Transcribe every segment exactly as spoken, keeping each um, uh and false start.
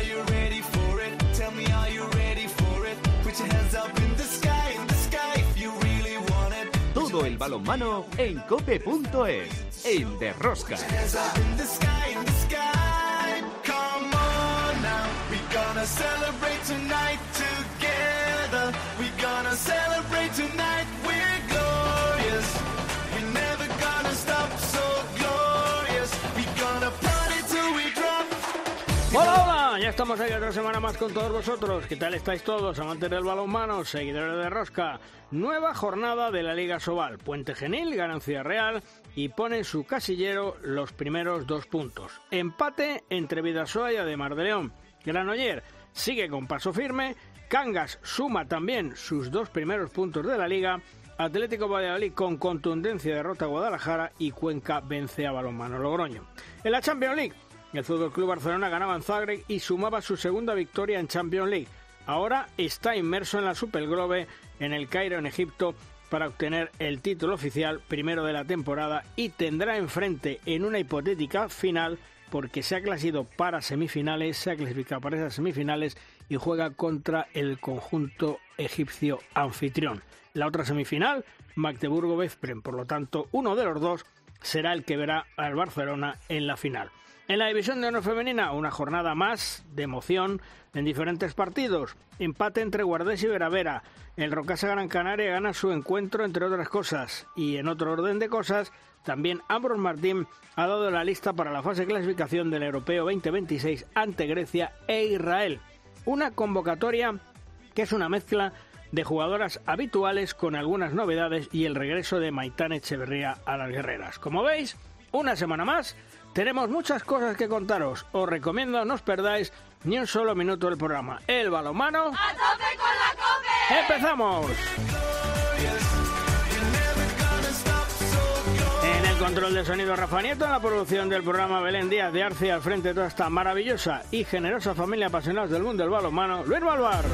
you ready for it? Tell me, are you ready for it? Put your hands up in the sky, in the sky, if you really want it. Todo el balonmano en cope punto es, en De Rosca. Put your hands up in the sky, in the sky. Come on now, we're gonna celebrate tonight together. We're gonna celebrate tonight, we're glorious. We're never gonna stop, so glorious. We're gonna party till we drop. Hola, hola, ya estamos aquí otra semana más con todos vosotros. ¿Qué tal estáis todos, amantes del balonmano, seguidores de Rosca? Nueva jornada de la Liga Sobal. Puente Genil gana en Ciudad Real y pone en su casillero los primeros dos puntos. Empate entre Bidasoa y Ademar de León. Granoller sigue con paso firme. Cangas suma también sus dos primeros puntos de la Liga. Atlético Valladolid con contundencia derrota a Guadalajara y Cuenca vence a Balonmano Logroño. En la Champions League, el F C Barcelona ganaba en Zagreb y sumaba su segunda victoria en Champions League. Ahora está inmerso en la Superglobe en el Cairo, en Egipto, para obtener el título oficial primero de la temporada y tendrá enfrente en una hipotética final, porque se ha clasificado para semifinales, se ha clasificado para esas semifinales y juega contra el conjunto egipcio anfitrión. La otra semifinal, Magdeburgo-Veszprém, por lo tanto, uno de los dos será el que verá al Barcelona en la final. En la división de honor femenina, una jornada más de emoción en diferentes partidos. Empate entre Guardés y Veravera. El Rocasa Gran Canaria gana su encuentro, entre otras cosas. Y en otro orden de cosas, también Ambros Martín ha dado la lista para la fase de clasificación del Europeo veinte veintiséis ante Grecia e Israel. Una convocatoria que es una mezcla de jugadoras habituales con algunas novedades y el regreso de Maitane Echeverría a las guerreras. Como veis, una semana más. Tenemos muchas cosas que contaros. Os recomiendo no os perdáis ni un solo minuto del programa. El balonmano... ¡A tope con la COPE! ¡Empezamos! En el control de sonido Rafa Nieto, en la producción del programa Belén Díaz de Arce, al frente de toda esta maravillosa y generosa familia apasionados del mundo del balonmano, Luis Balvar.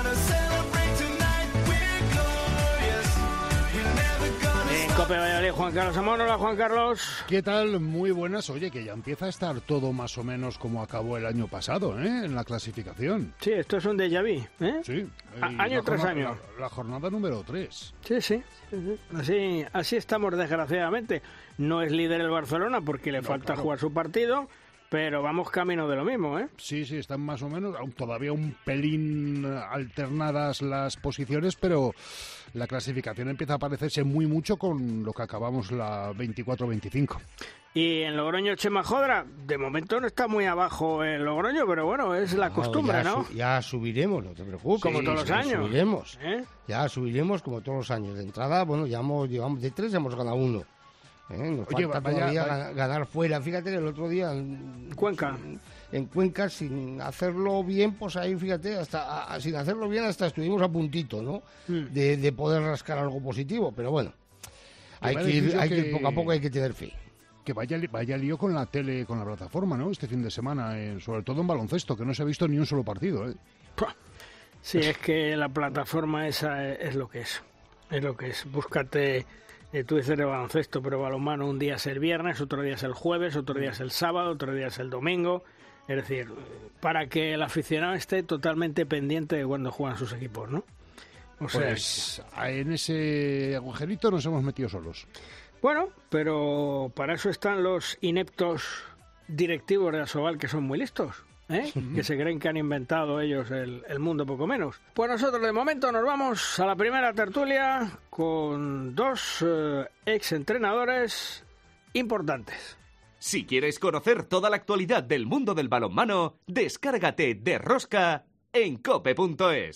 Cope Valladolid, Juan Carlos Amón. Hola, Juan Carlos. ¿Qué tal? Muy buenas. Oye, que ya empieza a estar todo más o menos como acabó el año pasado, ¿eh? En la clasificación. Sí, esto es un déjà vu, ¿eh? Sí. A- año tras año. La, la jornada número tres. Sí, sí. sí, sí. Así, así estamos, desgraciadamente. No es líder el Barcelona porque le No, falta claro. jugar su partido, pero vamos camino de lo mismo, ¿eh? Sí, sí, están más o menos, aún todavía un pelín alternadas las posiciones, pero la clasificación empieza a parecerse muy mucho con lo que acabamos la veinticuatro veinticinco. Y en Logroño, Chema Jodra, de momento no está muy abajo en Logroño, pero bueno, es la costumbre, ya ¿no? su- ya subiremos, no te preocupes. Como todos los ya años. Subiremos. ¿Eh? Ya subiremos como todos los años. De entrada, bueno, ya hemos, llevamos de tres, hemos ganado uno. ¿Eh? Nos Oye, falta vaya- todavía vaya- gana- ganar fuera. Fíjate que el otro día... en- Cuenca. En Cuenca, sin hacerlo bien, pues ahí, fíjate, hasta a- a- sin hacerlo bien hasta estuvimos a puntito, ¿no? Mm. De, de poder rascar algo positivo, pero bueno. Hay me que, ir, decís hay yo que ir que- poco a poco, hay que tener fe. Que vaya, li- vaya lío con la tele, con la plataforma, ¿no? Este fin de semana, eh, sobre todo en baloncesto, que no se ha visto ni un solo partido, ¿eh? Puah. Sí, es que la plataforma esa es, es lo que es. Es lo que es. Búscate, eh, tú dices de baloncesto, pero balonmano un día es el viernes, otro día es el jueves, otro día es el sábado, otro día es el domingo. Es decir, para que el aficionado esté totalmente pendiente de cuando juegan sus equipos, ¿no? O sea, Pues en ese agujerito nos hemos metido solos. bueno, pero para eso están los ineptos directivos de Asobal, que son muy listos, ¿eh? Que se creen que han inventado ellos el, el mundo poco menos. Pues nosotros de momento nos vamos a la primera tertulia con dos eh, exentrenadores importantes. Si quieres conocer toda la actualidad del mundo del balonmano, descárgate De Rosca en cope punto es.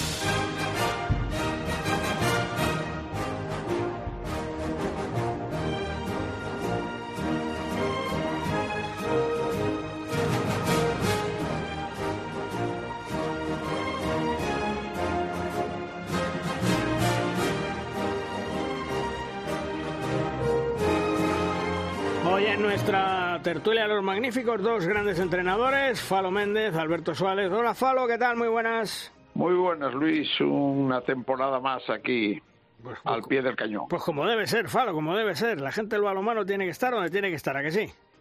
Hoy en nuestra tertulia los magníficos dos grandes entrenadores, Falo Méndez, Alberto Suárez. Hola Falo, ¿qué tal? Muy buenas. Muy buenas, Luis. Una temporada más aquí Pues, al pie del cañón. Pues como debe ser, Falo, como debe ser. La gente del balonmano tiene que estar donde tiene que estar, ¿a que sí?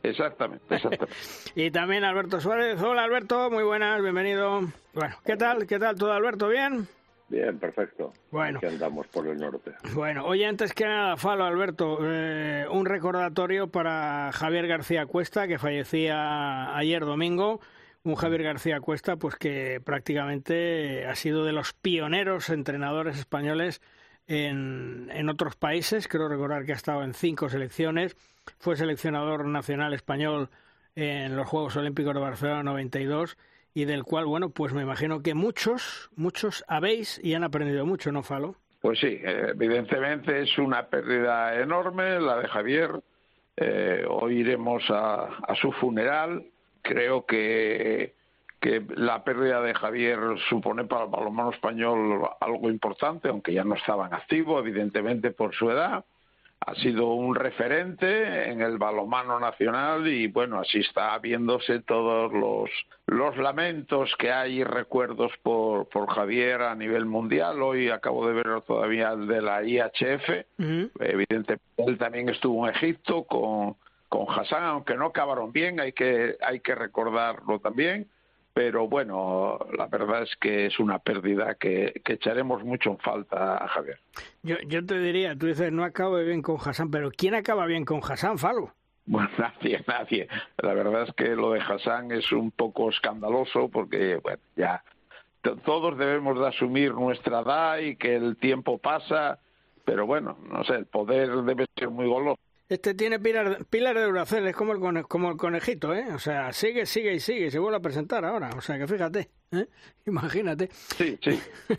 Exactamente, exactamente. Y también Alberto Suárez. Hola, Alberto, muy buenas, bienvenido. Bueno, ¿qué tal? ¿Qué tal todo, Alberto? ¿Bien? Bien, perfecto. Bueno. Aquí andamos por el norte. Bueno, oye, antes que nada, Falo, Alberto, eh, un recordatorio para Javier García Cuesta, que fallecía ayer domingo. Un Javier García Cuesta, pues que prácticamente ha sido de los pioneros entrenadores españoles en, en otros países. Creo recordar que ha estado en cinco selecciones. Fue seleccionador nacional español en los Juegos Olímpicos de Barcelona noventa y dos y del cual, bueno, pues me imagino que muchos, muchos habéis y han aprendido mucho, ¿no, Falo? Pues sí, evidentemente es una pérdida enorme la de Javier. Eh, hoy iremos a, a su funeral. Creo que, que la pérdida de Javier supone para el balonmano español algo importante, aunque ya no estaba en activo, evidentemente por su edad. Ha sido un referente en el balonmano nacional y, bueno, así está viéndose todos los, los lamentos que hay y recuerdos por, por Javier a nivel mundial. Hoy acabo de ver todavía el de la I H F. Uh-huh. Evidentemente, él también estuvo en Egipto con, con Hassan, aunque no acabaron bien, hay que, hay que recordarlo también. Pero bueno, la verdad es que es una pérdida que, que echaremos mucho en falta a Javier. Yo, yo te diría, tú dices, no acabo bien con Hassan, pero ¿quién acaba bien con Hassan, Falo? Bueno, nadie, nadie. La verdad es que lo de Hassan es un poco escandaloso porque, bueno, ya t- todos debemos de asumir nuestra edad y que el tiempo pasa, pero bueno, no sé, el poder debe ser muy goloso. Este tiene pilar, pilar de Duracell, es como el, cone, como el conejito, ¿eh? O sea, sigue, sigue y sigue, y se vuelve a presentar ahora. O sea, que fíjate, ¿eh? Imagínate. Sí, sí.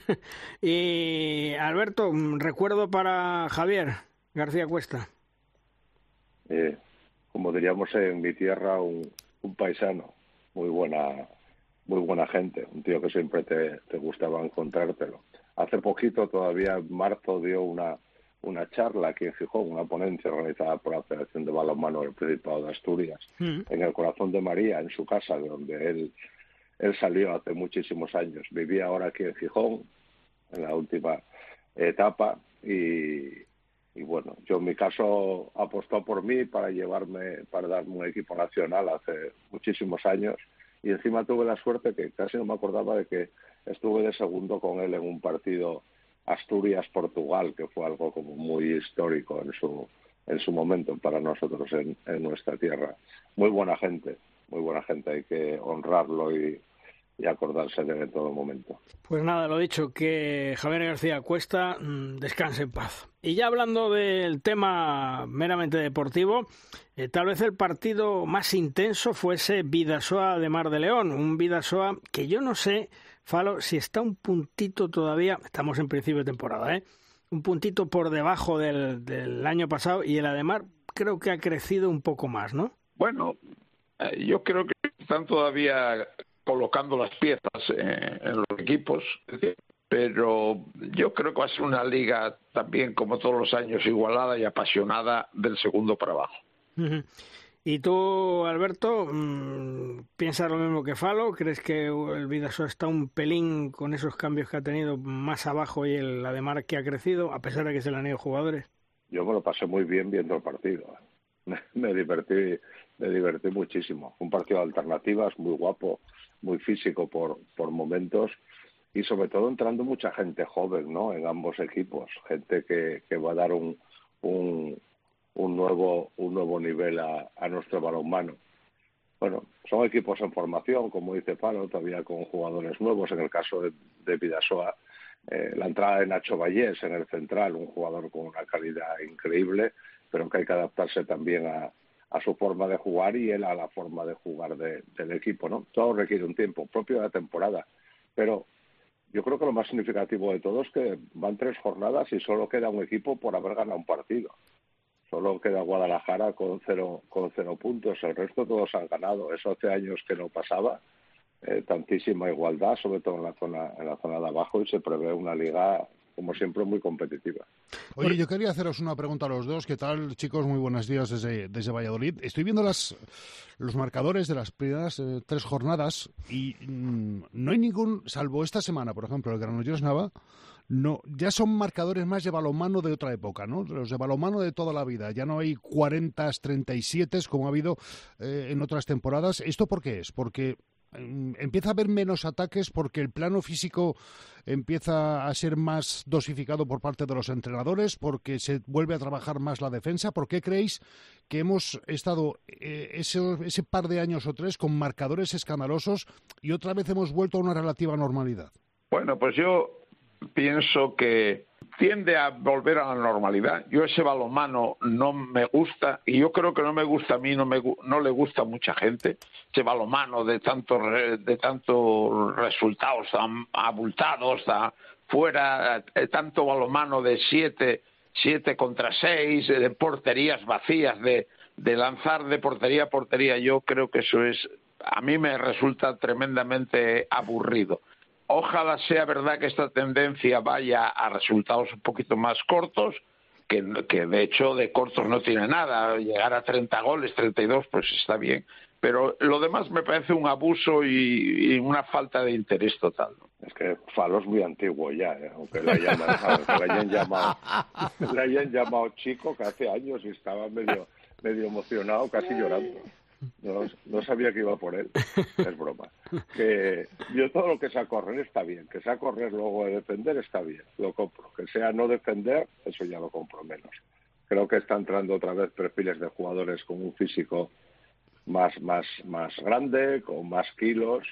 Y, Alberto, recuerdo para Javier García Cuesta. Eh, como diríamos en mi tierra, un, un paisano, muy buena muy buena gente, un tío que siempre te, te gustaba encontrártelo. Hace poquito, todavía en marzo, dio una... una charla aquí en Gijón, una ponencia organizada por la Federación de Balonmano del Principado de Asturias, mm. en el Corazón de María, en su casa, de donde él, él salió hace muchísimos años. Vivía ahora aquí en Gijón, en la última etapa, y, y bueno, yo en mi caso apostó por mí para llevarme, para darme un equipo nacional hace muchísimos años, y encima tuve la suerte que casi no me acordaba de que estuve de segundo con él en un partido Asturias-Portugal, que fue algo como muy histórico en su en su momento para nosotros en, en nuestra tierra. Muy buena gente, muy buena gente, hay que honrarlo y, y acordarse de él en todo momento. Pues nada, lo dicho, que Javier García Cuesta mmm, descanse en paz. Y ya hablando del tema meramente deportivo, eh, tal vez el partido más intenso fuese Bidasoa de Mar de León, un Bidasoa que yo no sé, Falo, si está un puntito todavía, estamos en principio de temporada, ¿eh? Un puntito por debajo del, del año pasado, y el Ademar creo que ha crecido un poco más, ¿no? Bueno, eh, yo creo que están todavía colocando las piezas eh, en los equipos, pero yo creo que va a ser una liga también, como todos los años, igualada y apasionada del segundo para abajo. Uh-huh. ¿Y tú, Alberto, piensas lo mismo que Falo? ¿Crees que el Bidasoa está un pelín con esos cambios que ha tenido más abajo y el Ademar que ha crecido, a pesar de que se le han ido jugadores? Yo me lo pasé muy bien viendo el partido. Me, me divertí me divertí muchísimo. Un partido de alternativas, muy guapo, muy físico por, por momentos, y sobre todo entrando mucha gente joven, ¿no?, en ambos equipos. Gente que, que va a dar un... un un nuevo un nuevo nivel a, a nuestro balonmano. Bueno, son equipos en formación, como dice Falo, todavía con jugadores nuevos. En el caso de, de Bidasoa, eh, la entrada de Nacho Vallés en el central, un jugador con una calidad increíble, pero que hay que adaptarse también a, a su forma de jugar y él a la forma de jugar de, del equipo, ¿no? Todo requiere un tiempo propio de la temporada, pero yo creo que lo más significativo de todo es que van tres jornadas y solo queda un equipo por haber ganado un partido. Solo queda Guadalajara con cero, con cero puntos, el resto todos han ganado. Eso hace años que no pasaba, eh, tantísima igualdad, sobre todo en la zona en la zona de abajo, y se prevé una liga, como siempre, muy competitiva. Oye, yo quería haceros una pregunta a los dos. ¿Qué tal, chicos? Muy buenos días desde, desde Valladolid. Estoy viendo las los marcadores de las primeras eh, tres jornadas y mmm, no hay ningún, salvo esta semana, por ejemplo, el Granollers Nava, no, ya son marcadores más de balonmano de otra época, ¿no? Los de balonmano de toda la vida. Ya no hay cuarenta, treinta y siete como ha habido eh, en otras temporadas. ¿Esto por qué es? Porque empieza a haber menos ataques, porque el plano físico empieza a ser más dosificado por parte de los entrenadores, porque se vuelve a trabajar más la defensa. ¿Por qué creéis que hemos estado eh, ese, ese par de años o tres con marcadores escandalosos y otra vez hemos vuelto a una relativa normalidad? Bueno, pues yo pienso que tiende a volver a la normalidad. Yo ese balonmano no me gusta, y yo creo que no me gusta a mí, no me no le gusta a mucha gente, ese balonmano de tantos de tantos resultados tan abultados, tan fuera, eh, tanto balonmano de siete, siete contra seis, de porterías vacías, de, de lanzar de portería a portería. Yo creo que eso es, a mí me resulta tremendamente aburrido. Ojalá sea verdad que esta tendencia vaya a resultados un poquito más cortos, que, que de hecho de cortos no tiene nada. Llegar a treinta goles, treinta y dos, pues está bien. Pero lo demás me parece un abuso y, y una falta de interés total, ¿no? Es que Falo es muy antiguo ya, ¿eh? Aunque le hayan, ¿sabes? Que le hayan llamado, le hayan llamado chico, que hace años y estaba medio, medio emocionado, casi llorando. No, no sabía que iba por él, es broma. Que yo todo lo que sea correr está bien, que sea correr luego de defender está bien, lo compro. Que sea no defender, eso ya lo compro menos. Creo que está entrando otra vez perfiles de jugadores con un físico más, más, más grande, con más kilos,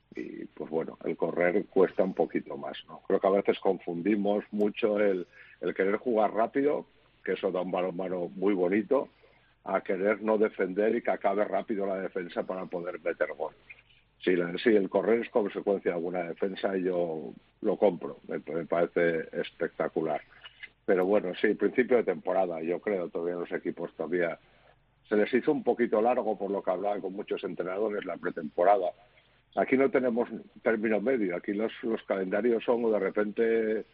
y pues bueno, el correr cuesta un poquito más, ¿no? Creo que a veces confundimos mucho el, el querer jugar rápido, que eso da un balonmano muy bonito, a querer no defender y que acabe rápido la defensa para poder meter gol. Si, la, si el correr es consecuencia de alguna defensa, yo lo compro, me, me parece espectacular. Pero bueno, sí, principio de temporada, yo creo, todavía los equipos todavía se les hizo un poquito largo, por lo que hablaban con muchos entrenadores, la pretemporada. Aquí no tenemos término medio, aquí los, los calendarios son de repente...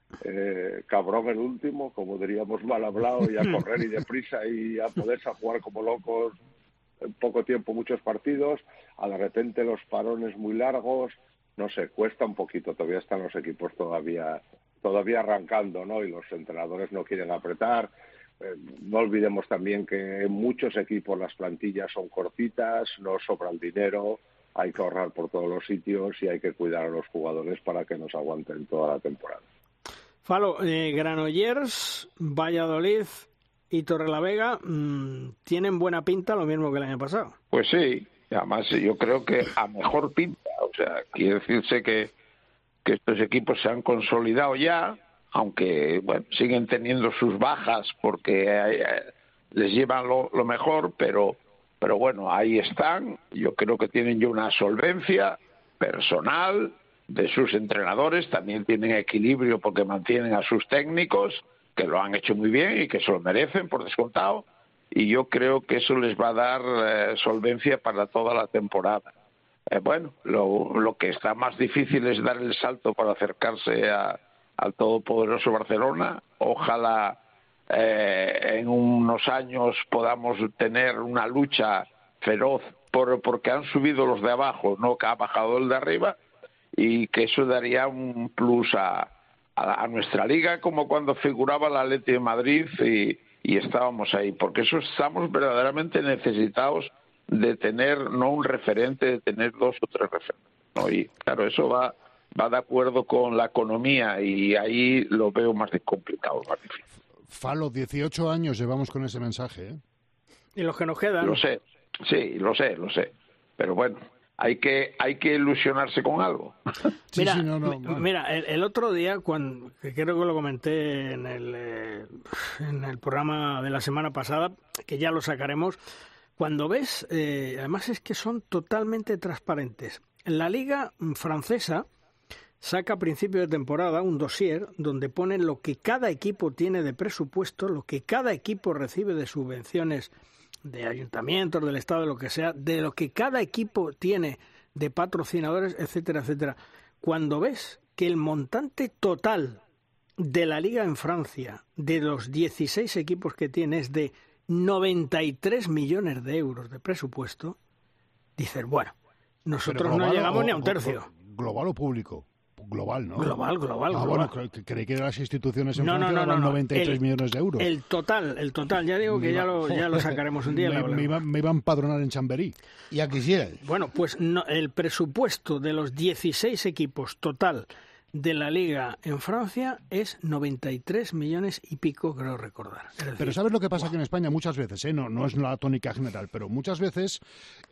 Eh, cabrón el último, como diríamos mal hablado, y a correr y deprisa y a poderse a jugar como locos en poco tiempo muchos partidos, a de repente los parones muy largos, no sé, cuesta un poquito, todavía están los equipos todavía todavía arrancando, ¿no? Y los entrenadores no quieren apretar. Eh, no olvidemos también que en muchos equipos las plantillas son cortitas, no sobra el dinero, hay que ahorrar por todos los sitios y hay que cuidar a los jugadores para que nos aguanten toda la temporada. Falo, eh, Granollers, Valladolid y Torrelavega mmm, tienen buena pinta, lo mismo que el año pasado. Pues sí, además yo creo que a mejor pinta. O sea, quiere decirse que, que estos equipos se han consolidado ya, aunque bueno, siguen teniendo sus bajas porque eh, les llevan lo, lo mejor, pero, pero bueno, ahí están. Yo creo que tienen ya una solvencia personal de sus entrenadores, también tienen equilibrio porque mantienen a sus técnicos, que lo han hecho muy bien y que se lo merecen, por descontado, y yo creo que eso les va a dar eh, solvencia para toda la temporada. Eh, bueno, lo, lo que está más difícil es dar el salto para acercarse a, al todopoderoso Barcelona. Ojalá eh, en unos años podamos tener una lucha feroz por, porque han subido los de abajo, no que ha bajado el de arriba, y que eso daría un plus a, a, a nuestra liga, como cuando figuraba el Atleti de Madrid y, y estábamos ahí, porque eso estamos verdaderamente necesitados de tener no un referente, de tener dos o tres referentes, ¿no? Y claro, eso va va de acuerdo con la economía y ahí lo veo más complicado, más difícil. Falo, dieciocho años llevamos con ese mensaje, ¿eh? Y los que nos quedan. Lo sé, sí, lo sé, lo sé, pero bueno, hay que hay que ilusionarse con algo. Sí, mira, sí, no, no, m- bueno. mira el, el otro día, cuando que creo que lo comenté en el, eh, en el programa de la semana pasada, que ya lo sacaremos, cuando ves, eh, además es que son totalmente transparentes. La liga francesa saca a principio de temporada un dossier donde pone lo que cada equipo tiene de presupuesto, lo que cada equipo recibe de subvenciones de ayuntamientos, del Estado, de lo que sea, de lo que cada equipo tiene de patrocinadores, etcétera, etcétera. Cuando ves que el montante total de la liga en Francia, de los dieciséis equipos que tiene, es de noventa y tres millones de euros de presupuesto, dices, bueno, nosotros Pero global no llegamos o- ni a un o- tercio. ¿Global o público? global, ¿no? Global, global, Ah, global. bueno, cre- creí que las instituciones en No, no, Francia no, no, daban no. noventa y tres El- millones de euros. El total, el total. Ya digo que ya lo, ya lo sacaremos un día. y lo me, me, hablaremos. iba, me iba a empadronar en Chamberí. Ya quisieran. Bueno, pues no, el presupuesto de los dieciséis equipos total de la Liga en Francia es noventa y tres millones y pico, creo recordar. Es decir, Pero ¿sabes lo que pasa aquí en España? Muchas veces, ¿eh? no, no es la tónica general, pero muchas veces,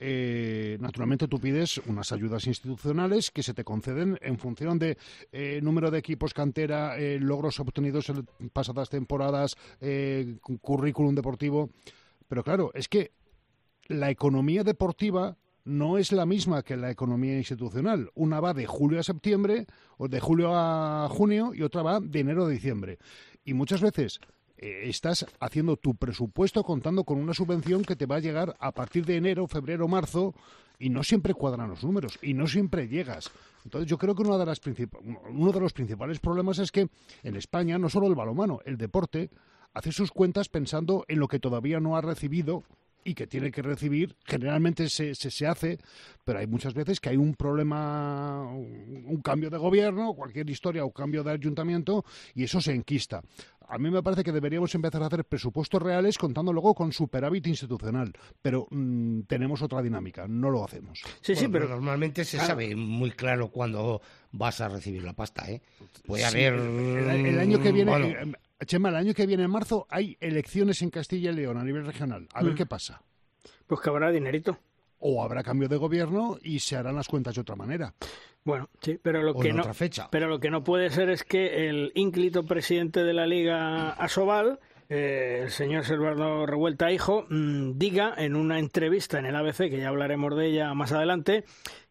eh, naturalmente, tú pides unas ayudas institucionales que se te conceden en función de eh, número de equipos, cantera, eh, logros obtenidos en pasadas temporadas, eh, currículum deportivo. Pero claro, es que la economía deportiva no es la misma que la economía institucional. Una va de julio a septiembre, o de julio a junio, y otra va de enero a diciembre. Y muchas veces eh, estás haciendo tu presupuesto contando con una subvención que te va a llegar a partir de enero, febrero, marzo, y no siempre cuadran los números, y no siempre llegas. Entonces yo creo que una de las princip- uno de los principales problemas es que en España, no solo el balonmano, el deporte hace sus cuentas pensando en lo que todavía no ha recibido y que tiene que recibir. Generalmente se, se, se hace, pero hay muchas veces que hay un problema, un, un cambio de gobierno, cualquier historia o cambio de ayuntamiento, y eso se enquista. A mí me parece que deberíamos empezar a hacer presupuestos reales contando luego con superávit institucional, pero mmm, tenemos otra dinámica, no lo hacemos. sí, sí, Bueno, pero normalmente se claro. sabe muy claro cuándo vas a recibir la pasta, ¿eh? Puede Sí, haber... el, el año que viene, bueno, eh, Chema, el año que viene en marzo hay elecciones en Castilla y León a nivel regional. A ver Mm. qué pasa. pues que habrá dinerito. O habrá cambio de gobierno y se harán las cuentas de otra manera. Bueno, sí, pero lo o que en no, otra fecha. pero lo que no puede ser es que el ínclito presidente de la Liga Asobal, eh, el señor Servando Revuelta Hijo, mmm, diga en una entrevista en el A B C, que ya hablaremos de ella más adelante,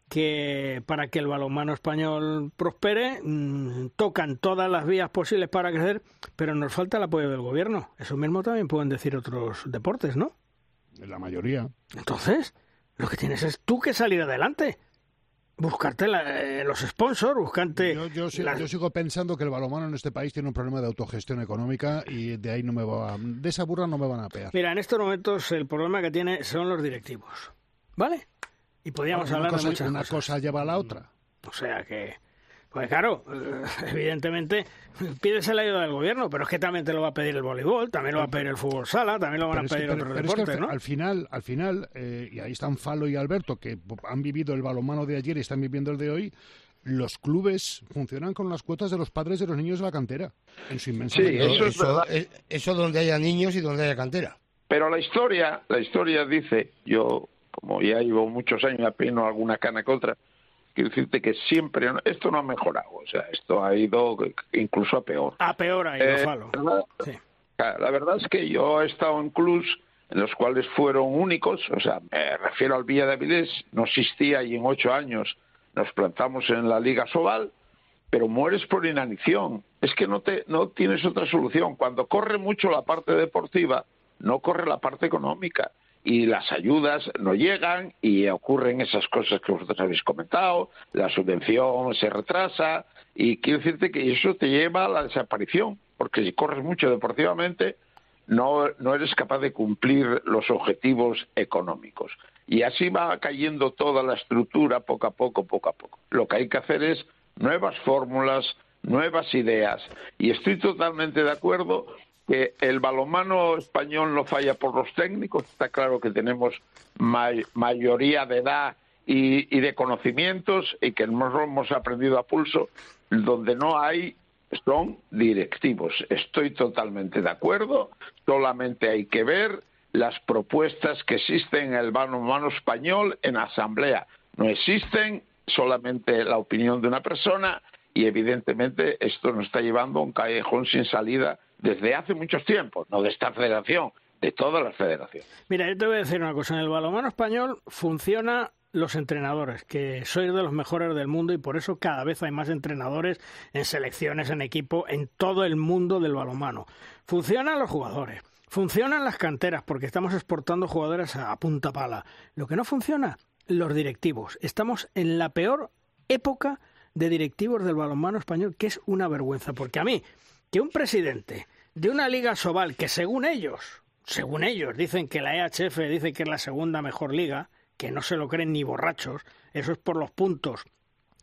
que para que el balonmano español prospere, mmm, tocan todas las vías posibles para crecer, pero nos falta el apoyo del gobierno. Eso mismo también pueden decir otros deportes, ¿no? La mayoría. Entonces, lo que tienes es tú que salir adelante. Buscarte la- eh, los sponsors, buscarte... Yo, yo, si- las- yo sigo pensando que el balonmano en este país tiene un problema de autogestión económica y de ahí no me va, de esa burra no me van a pegar. Mira, en estos momentos el problema que tiene son los directivos, ¿vale? Y podríamos Una hablar cosa, de muchas una cosas. cosa lleva a la otra. O sea que... Pues claro, eh, evidentemente pides la ayuda del gobierno, pero es que también te lo va a pedir el voleibol, también lo va a pedir el fútbol sala, también lo van Pero a es que, pedir pero- otros pero es que deportes, al, ¿no? al final, al final eh, y ahí están Falo y Alberto, que han vivido el balonmano de ayer y están viviendo el de hoy. Los clubes funcionan con las cuotas de los padres de los niños de la cantera, en su inmensa Sí, mayoría. eso es eso, verdad. es- eso donde haya niños y donde haya cantera. Pero la historia, la historia dice, yo como ya llevo muchos años apino alguna cana que otra, quiero decirte que siempre, esto no ha mejorado, o sea, esto ha ido incluso a peor. A peor ahí, Eh, Falo. ¿verdad? Sí. Claro, la verdad es que yo he estado en clubs en los cuales fueron únicos, o sea, me refiero al Villa de Avilés, no existía y en ocho años nos plantamos en la Liga Sobal, pero mueres por inanición. Es que no te no tienes otra solución. Cuando corre mucho la parte deportiva, no corre la parte económica. Y las ayudas no llegan y ocurren esas cosas que vosotros habéis comentado, la subvención se retrasa y quiero decirte que eso te lleva a la desaparición, porque si corres mucho deportivamente no, no eres capaz de cumplir los objetivos económicos. Y así va cayendo toda la estructura poco a poco, poco a poco. Lo que hay que hacer es nuevas fórmulas, nuevas ideas. Y estoy totalmente de acuerdo que el balonmano español no falla por los técnicos. Está claro que tenemos may- mayoría de edad y, y de conocimientos y que nos lo hemos aprendido a pulso. Donde no hay son directivos. Estoy totalmente de acuerdo. Solamente hay que ver las propuestas que existen en el balonmano español en asamblea. No existen, solamente la opinión de una persona, y evidentemente esto nos está llevando a un callejón sin salida desde hace muchos tiempos, no de esta federación, de todas las federaciones. Mira, yo te voy a decir una cosa. En el balonmano español funciona los entrenadores, que sois de los mejores del mundo y por eso cada vez hay más entrenadores en selecciones, en equipo, en todo el mundo del balonmano. Funcionan los jugadores, funcionan las canteras, porque estamos exportando jugadores a punta pala. Lo que no funciona, los directivos. Estamos en la peor época de directivos del balonmano español, que es una vergüenza, porque a mí, que un presidente de una liga Sobal, que según ellos, según ellos, dicen que la E H F dice que es la segunda mejor liga, que no se lo creen ni borrachos, eso es por los puntos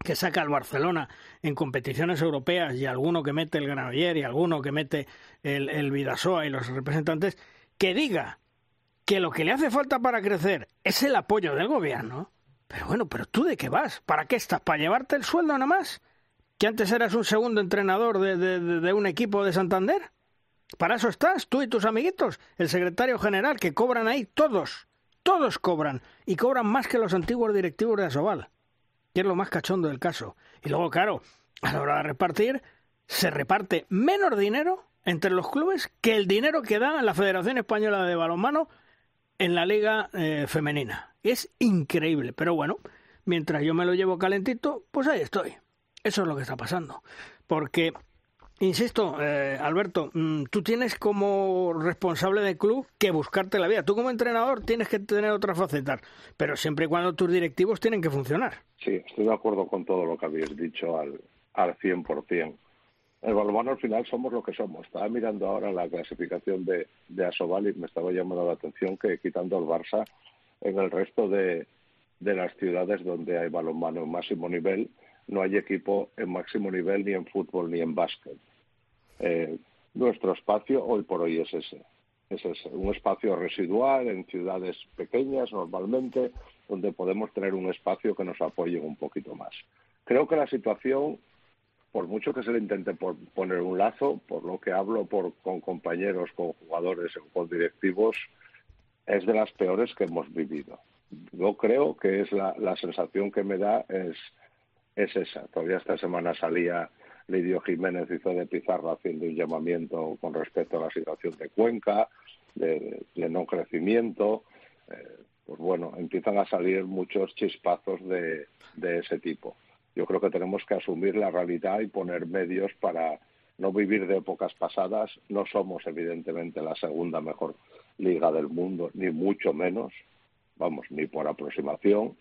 que saca al Barcelona en competiciones europeas y alguno que mete el Granollers y alguno que mete el, el Bidasoa y los representantes, que diga que lo que le hace falta para crecer es el apoyo del gobierno. Pero bueno, ¿pero tú de qué vas? ¿Para qué estás? ¿Para llevarte el sueldo nada más? ¿Que antes eras un segundo entrenador de, de, de un equipo de Santander? ¿Para eso estás, tú y tus amiguitos? El secretario general, que cobran ahí todos, todos cobran, y cobran más que los antiguos directivos de Asobal, que es lo más cachondo del caso. Y luego, claro, a la hora de repartir, se reparte menos dinero entre los clubes que el dinero que da la Federación Española de Balonmano en la Liga eh, Femenina. Es increíble, pero bueno, mientras yo me lo llevo calentito, pues ahí estoy. Eso es lo que está pasando. Porque, insisto, eh, Alberto, tú tienes como responsable de club que buscarte la vida. Tú como entrenador tienes que tener otras facetas, pero siempre y cuando tus directivos tienen que funcionar. Sí, estoy de acuerdo con todo lo que habéis dicho al, al cien por ciento. El balonmano al final somos lo que somos. Estaba mirando ahora la clasificación de, de Asobal y me estaba llamando la atención que, quitando el Barça, en el resto de, de las ciudades donde hay balonmano en máximo nivel, no hay equipo en máximo nivel ni en fútbol ni en básquet. Eh, nuestro espacio hoy por hoy es ese. Es ese, un espacio residual en ciudades pequeñas normalmente, donde podemos tener un espacio que nos apoye un poquito más. Creo que la situación, por mucho que se le intente por poner un lazo, por lo que hablo por, con compañeros, con jugadores o con directivos, es de las peores que hemos vivido. Yo creo que es la, la sensación que me da es, es esa. Todavía esta semana salía Lidio Jiménez, hizo de pizarra haciendo un llamamiento con respecto a la situación de Cuenca, de, de no crecimiento. Eh, pues bueno, empiezan a salir muchos chispazos de, de ese tipo. Yo creo que tenemos que asumir la realidad y poner medios para no vivir de épocas pasadas. No somos, evidentemente, la segunda mejor liga del mundo, ni mucho menos, vamos, ni por aproximación,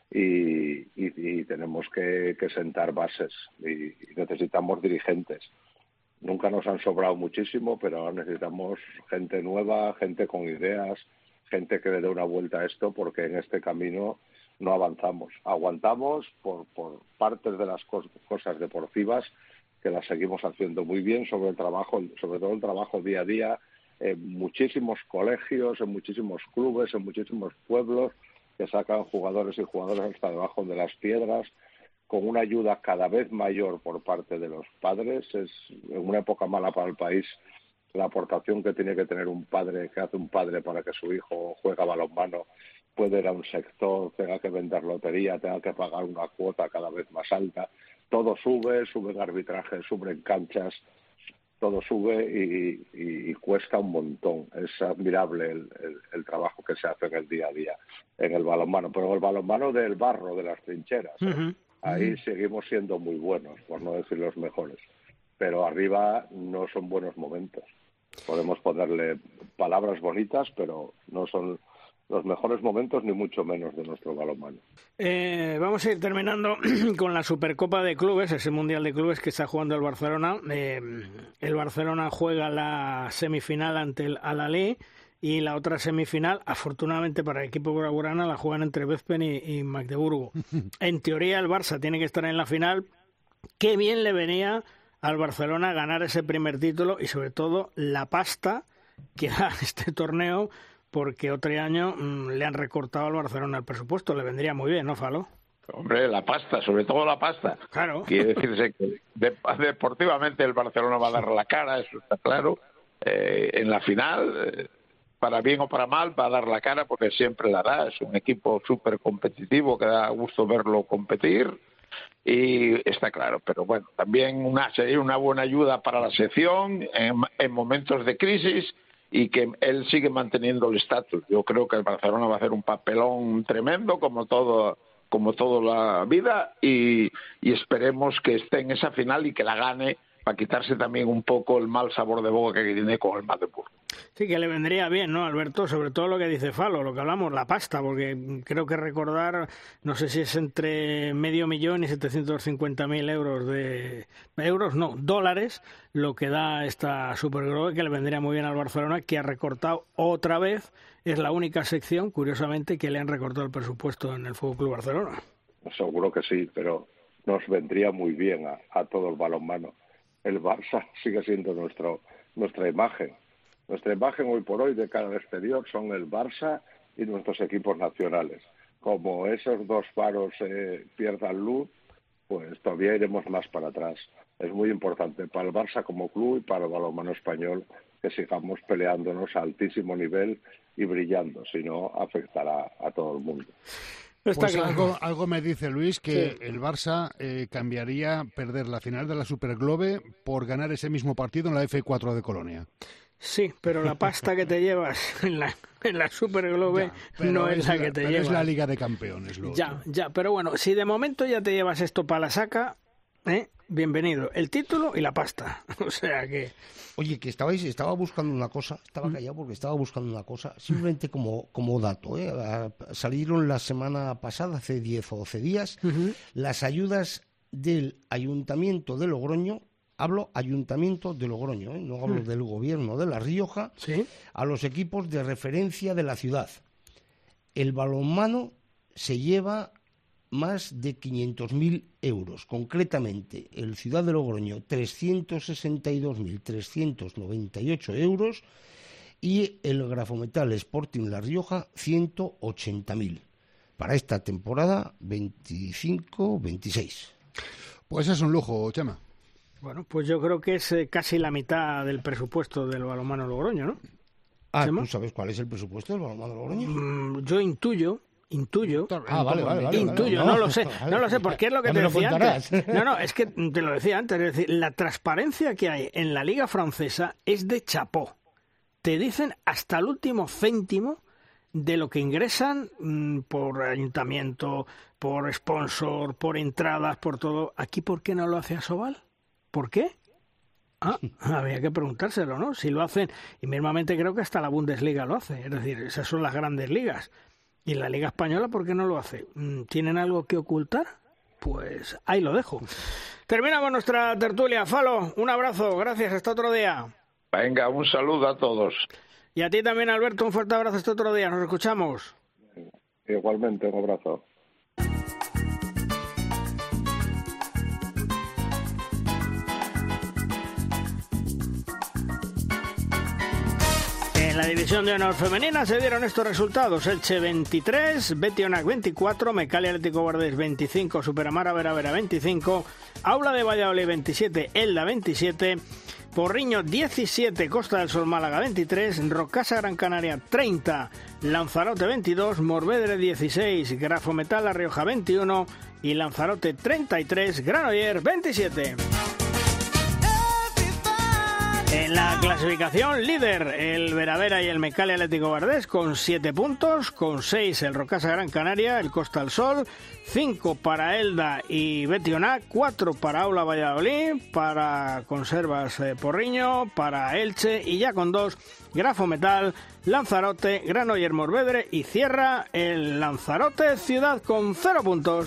y, y, y tenemos que, que sentar bases y, y necesitamos dirigentes. Nunca nos han sobrado muchísimo, pero ahora necesitamos gente nueva, gente con ideas, gente que le dé una vuelta a esto, porque en este camino no avanzamos. Aguantamos por, por partes de las cos- cosas deportivas que las seguimos haciendo muy bien, sobre el trabajo, sobre todo el trabajo día a día, en muchísimos colegios, en muchísimos clubes, en muchísimos pueblos que sacan jugadores y jugadoras hasta debajo de las piedras, con una ayuda cada vez mayor por parte de los padres. Es en una época mala para el país la aportación que tiene que tener un padre, que hace un padre para que su hijo juegue balonmano, puede ir a un sector, tenga que vender lotería, tenga que pagar una cuota cada vez más alta. Todo sube, sube en arbitraje, sube en canchas, todo sube y, y, y cuesta un montón. Es admirable el, el, el trabajo que se hace en el día a día en el balonmano, pero el balonmano del barro, de las trincheras, ¿eh? Uh-huh. Ahí uh-huh. seguimos siendo muy buenos, por no decir los mejores, pero arriba no son buenos momentos. Podemos ponerle palabras bonitas, pero no son los mejores momentos, ni mucho menos, de nuestro balonmano. Eh, vamos a ir terminando con la Supercopa de Clubes, ese Mundial de Clubes que está jugando el Barcelona. Eh, el Barcelona juega la semifinal ante el Al-Ahly y la otra semifinal, afortunadamente para el equipo blaugrana, la juegan entre Bezpen y, y Magdeburgo. En teoría el Barça tiene que estar en la final. Qué bien le venía al Barcelona ganar ese primer título y sobre todo la pasta que da este torneo, porque otro año mmm, le han recortado al Barcelona el presupuesto. Le vendría muy bien, ¿no, Falo? Hombre, la pasta, sobre todo la pasta. Claro. Quiere decirse que de, deportivamente el Barcelona va a dar la cara, eso está claro. Eh, en la final, eh, para bien o para mal, va a dar la cara porque siempre la da. Es un equipo súper competitivo que da gusto verlo competir. Y está claro, pero bueno, también una, sería una buena ayuda para la sección en, en momentos de crisis, y que él sigue manteniendo el estatus. Yo creo que el Barcelona va a hacer un papelón tremendo, como todo como toda la vida, y, y esperemos que esté en esa final y que la gane, para quitarse también un poco el mal sabor de boca que tiene con el Magdeburgo. Sí, que le vendría bien, ¿no, Alberto? Sobre todo lo que dice Falo, lo que hablamos, la pasta, porque creo que recordar, no sé si es entre medio millón y setecientos cincuenta mil euros de euros, no, dólares, lo que da esta Supercopa, que le vendría muy bien al Barcelona, que ha recortado otra vez. Es la única sección, curiosamente, que le han recortado el presupuesto en el F C Barcelona. Seguro que sí, pero nos vendría muy bien a, a todo el balonmano. El Barça sigue siendo nuestro nuestra imagen. Nuestra imagen hoy por hoy de cara al exterior son el Barça y nuestros equipos nacionales. Como esos dos faros eh, pierdan luz, pues todavía iremos más para atrás. Es muy importante para el Barça como club y para el balonmano español que sigamos peleándonos a altísimo nivel y brillando, si no afectará a todo el mundo. Pues claro. algo, algo me dice Luis que sí. el Barça eh, cambiaría perder la final de la Superglobe por ganar ese mismo partido en la F cuatro de Colonia. Sí, pero la pasta que te llevas en la, en la Superglobe ya, no es, es la que te pero llevas. Es la Liga de Campeones. Lo ya, otro. ya, pero bueno, si de momento ya te llevas esto para la saca, ¿eh? Bienvenido, el título y la pasta. O sea que... Oye, que estabais, estaba buscando una cosa, estaba callado porque estaba buscando una cosa, simplemente como, como dato, ¿eh? Salieron la semana pasada, hace diez o doce días, uh-huh. las ayudas del Ayuntamiento de Logroño, hablo Ayuntamiento de Logroño, ¿eh? no hablo uh-huh. del Gobierno de La Rioja, ¿sí? a los equipos de referencia de la ciudad. El balonmano se lleva más de quinientos mil euros, concretamente el Ciudad de Logroño trescientos sesenta y dos mil trescientos noventa y ocho euros y el Grafometal Sporting La Rioja ciento ochenta mil para esta temporada veinticinco veintiséis. Pues es un lujo, Chema. Bueno, pues yo creo que es eh, casi la mitad del presupuesto del balonmano Logroño, ¿no? Ah, ¿Chema? ¿Tú sabes cuál es el presupuesto del balonmano Logroño? Mm, yo intuyo Intuyo, ah, vale, vale, vale, intuyo, vale, no, no lo sé, no lo sé, porque es lo que ya te me lo decía contarás. antes. No, no, es que te lo decía antes, es decir, la transparencia que hay en la Liga Francesa es de chapó. Te dicen hasta el último céntimo de lo que ingresan mmm, por ayuntamiento, por sponsor, por entradas, por todo. ¿Aquí por qué no lo hace Asobal? ¿Por qué? Ah, había que preguntárselo, ¿no? Si lo hacen, y mismamente creo que hasta la Bundesliga lo hace, es decir, esas son las grandes ligas. ¿Y la Liga Española por qué no lo hace? ¿Tienen algo que ocultar? Pues ahí lo dejo. Terminamos nuestra tertulia. Falo, un abrazo, gracias, hasta otro día. Venga, un saludo a todos. Y a ti también, Alberto, un fuerte abrazo, hasta otro día, nos escuchamos. Igualmente, un abrazo. En la división de honor femenina se dieron estos resultados: Elche veintitrés, Betionac veinticuatro, Mecalia Atlético Guardés veinticinco, Superamara Vera Vera veinticinco, Aula de Valladolid veintisiete, Elda veintisiete, Porriño diecisiete, Costa del Sol Málaga veintitrés, Rocasa Gran Canaria treinta, Lanzarote veintidós, Morvedre dieciséis, Grafometal La Rioja veintiuno y Lanzarote treinta y tres, Granollers veintisiete. En la clasificación, líder el Veravera y el Mecalia Atlético Guardés con siete puntos, con seis el Rocasa Gran Canaria, el Costa del Sol, cinco para Elda y Betionac, cuatro para Aula Valladolid, para Conservas eh, Porriño, para Elche y ya con dos Grafometal, Lanzarote, Granollers Morvedre y cierra el Lanzarote Ciudad con cero puntos.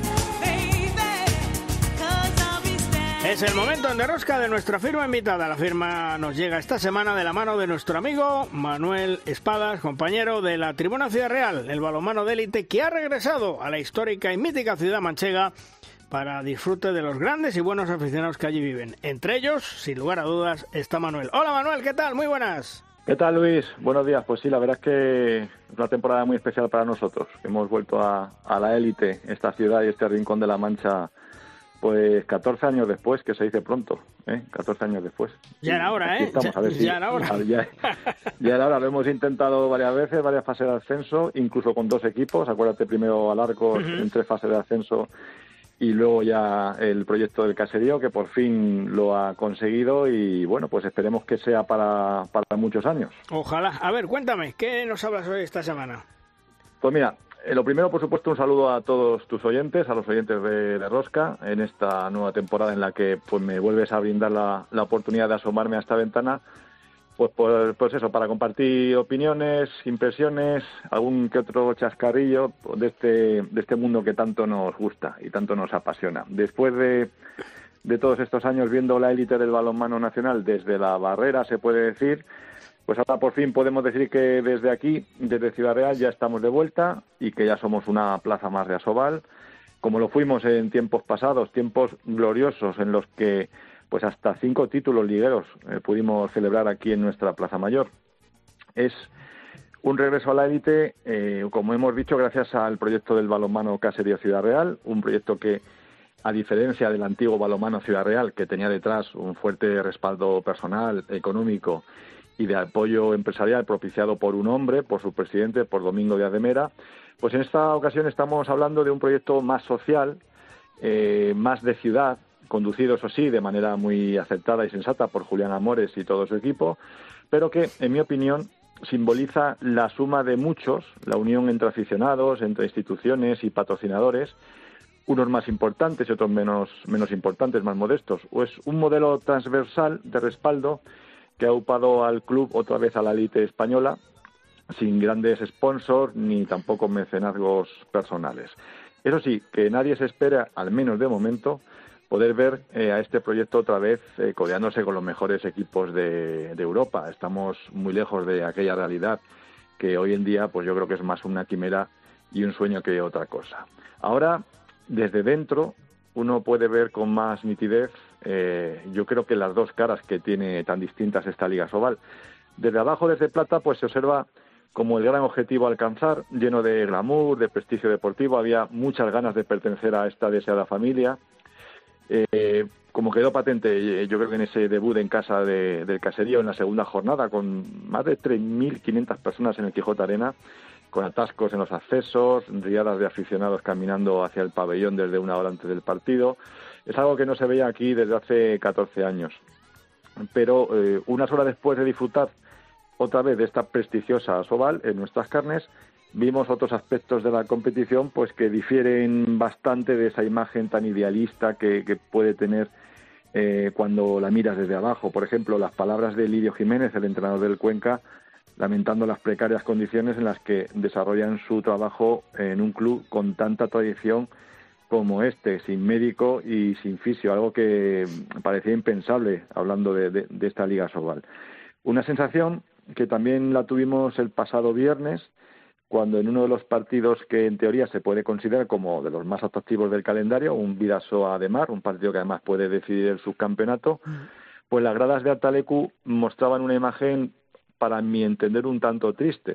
Es el momento en Derrosca de nuestra firma invitada. La firma nos llega esta semana de la mano de nuestro amigo Manuel Espadas, compañero de la Tribuna Ciudad Real, el balonmano de élite que ha regresado a la histórica y mítica ciudad manchega para disfrute de los grandes y buenos aficionados que allí viven. Entre ellos, sin lugar a dudas, está Manuel. Hola Manuel, ¿qué tal? Muy buenas. ¿Qué tal, Luis? Buenos días. Pues sí, la verdad es que es una temporada muy especial para nosotros. Hemos vuelto a, a la élite, esta ciudad y este rincón de la Mancha. Pues catorce años después, que se dice pronto, ¿eh? catorce años después. Ya era hora, ¿eh? Estamos, ya, a ver si, ya era hora. Ya, ya era hora, lo hemos intentado varias veces, varias fases de ascenso, incluso con dos equipos, acuérdate, primero Alarcos uh-huh. en tres fases de ascenso y luego ya el proyecto del Caserío, que por fin lo ha conseguido y bueno, pues esperemos que sea para, para muchos años. Ojalá. A ver, cuéntame, ¿qué nos hablas hoy esta semana? Pues mira, Eh, lo primero, por supuesto, un saludo a todos tus oyentes, a los oyentes de, de Rosca, en esta nueva temporada en la que pues me vuelves a brindar la, la oportunidad de asomarme a esta ventana, pues, pues, pues eso, para compartir opiniones, impresiones, algún que otro chascarrillo de este, de este mundo que tanto nos gusta y tanto nos apasiona. Después de, de todos estos años viendo la élite del balonmano nacional desde la barrera, se puede decir, pues ahora por fin podemos decir que desde aquí, desde Ciudad Real, ya estamos de vuelta y que ya somos una plaza más de Asobal como lo fuimos en tiempos pasados, tiempos gloriosos en los que pues hasta cinco títulos ligueros eh, pudimos celebrar aquí en nuestra Plaza Mayor. Es un regreso a la élite, eh, como hemos dicho, gracias al proyecto del balonmano Caserío Ciudad Real, un proyecto que, a diferencia del antiguo balonmano Ciudad Real, que tenía detrás un fuerte respaldo personal, económico y de apoyo empresarial propiciado por un hombre, por su presidente, por Domingo Díaz de Mera, pues en esta ocasión estamos hablando de un proyecto más social, eh, más de ciudad, conducido, eso sí, de manera muy acertada y sensata por Julián Amores y todo su equipo, pero que, en mi opinión, simboliza la suma de muchos, la unión entre aficionados, entre instituciones y patrocinadores, unos más importantes y otros menos, menos importantes, más modestos. O es un modelo transversal de respaldo que ha upado al club otra vez a la élite española, sin grandes sponsors ni tampoco mecenazgos personales. Eso sí, que nadie se espera, al menos de momento, poder ver eh, a este proyecto otra vez eh, codeándose con los mejores equipos de, de Europa. Estamos muy lejos de aquella realidad que hoy en día pues yo creo que es más una quimera y un sueño que otra cosa. Ahora, desde dentro, uno puede ver con más nitidez, eh, yo creo que las dos caras que tiene tan distintas esta Liga Sobal. Desde abajo, desde plata, pues se observa como el gran objetivo a alcanzar, lleno de glamour, de prestigio deportivo. Había muchas ganas de pertenecer a esta deseada familia. Eh, como quedó patente, yo creo que en ese debut en casa de, del Caserío en la segunda jornada, con más de tres mil quinientas personas en el Quijote Arena, con atascos en los accesos, riadas de aficionados caminando hacia el pabellón desde una hora antes del partido, es algo que no se veía aquí desde hace catorce años. Pero eh, unas horas después de disfrutar otra vez de esta prestigiosa Sobal en nuestras carnes, vimos otros aspectos de la competición pues que difieren bastante de esa imagen tan idealista que, que puede tener eh, cuando la miras desde abajo. Por ejemplo, las palabras de Lidio Jiménez, el entrenador del Cuenca, lamentando las precarias condiciones en las que desarrollan su trabajo en un club con tanta tradición como este, sin médico y sin fisio, algo que parecía impensable hablando de, de, de esta Liga Sobal. Una sensación que también la tuvimos el pasado viernes, cuando en uno de los partidos que en teoría se puede considerar como de los más atractivos del calendario, un Bidasoa de Mar, un partido que además puede decidir el subcampeonato, pues las gradas de Artalecu mostraban una imagen, para mi entender, un tanto triste.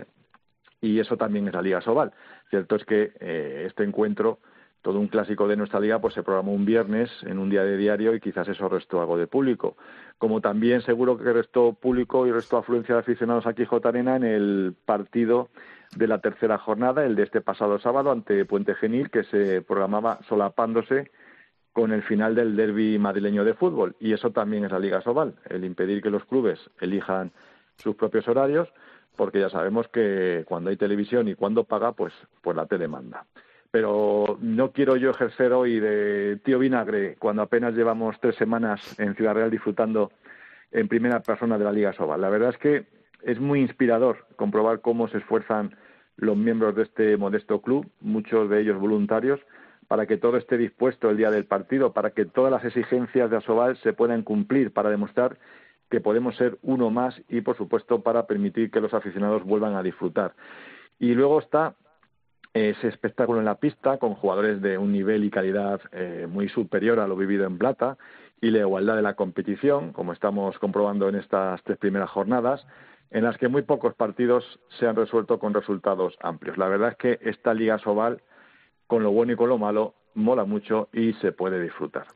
Y eso también es la Liga Sobal. Cierto es que eh, este encuentro, todo un clásico de nuestra liga, pues se programó un viernes en un día de diario y quizás eso restó algo de público. Como también seguro que restó público y restó afluencia de aficionados a Quijote Arena en el partido de la tercera jornada, el de este pasado sábado ante Puente Genil, que se programaba solapándose con el final del derbi madrileño de fútbol. Y eso también es la Liga Sobal, el impedir que los clubes elijan sus propios horarios, porque ya sabemos que cuando hay televisión y cuando paga, pues, pues la tele manda. Pero no quiero yo ejercer hoy de tío vinagre cuando apenas llevamos tres semanas en Ciudad Real disfrutando en primera persona de la Liga Sobal. La verdad es que es muy inspirador comprobar cómo se esfuerzan los miembros de este modesto club, muchos de ellos voluntarios, para que todo esté dispuesto el día del partido, para que todas las exigencias de Asobal se puedan cumplir, para demostrar que podemos ser uno más y, por supuesto, para permitir que los aficionados vuelvan a disfrutar. Y luego está ese espectáculo en la pista, con jugadores de un nivel y calidad eh, muy superior a lo vivido en plata, y la igualdad de la competición, como estamos comprobando en estas tres primeras jornadas, en las que muy pocos partidos se han resuelto con resultados amplios. La verdad es que esta Liga Sobal, con lo bueno y con lo malo, mola mucho y se puede disfrutar.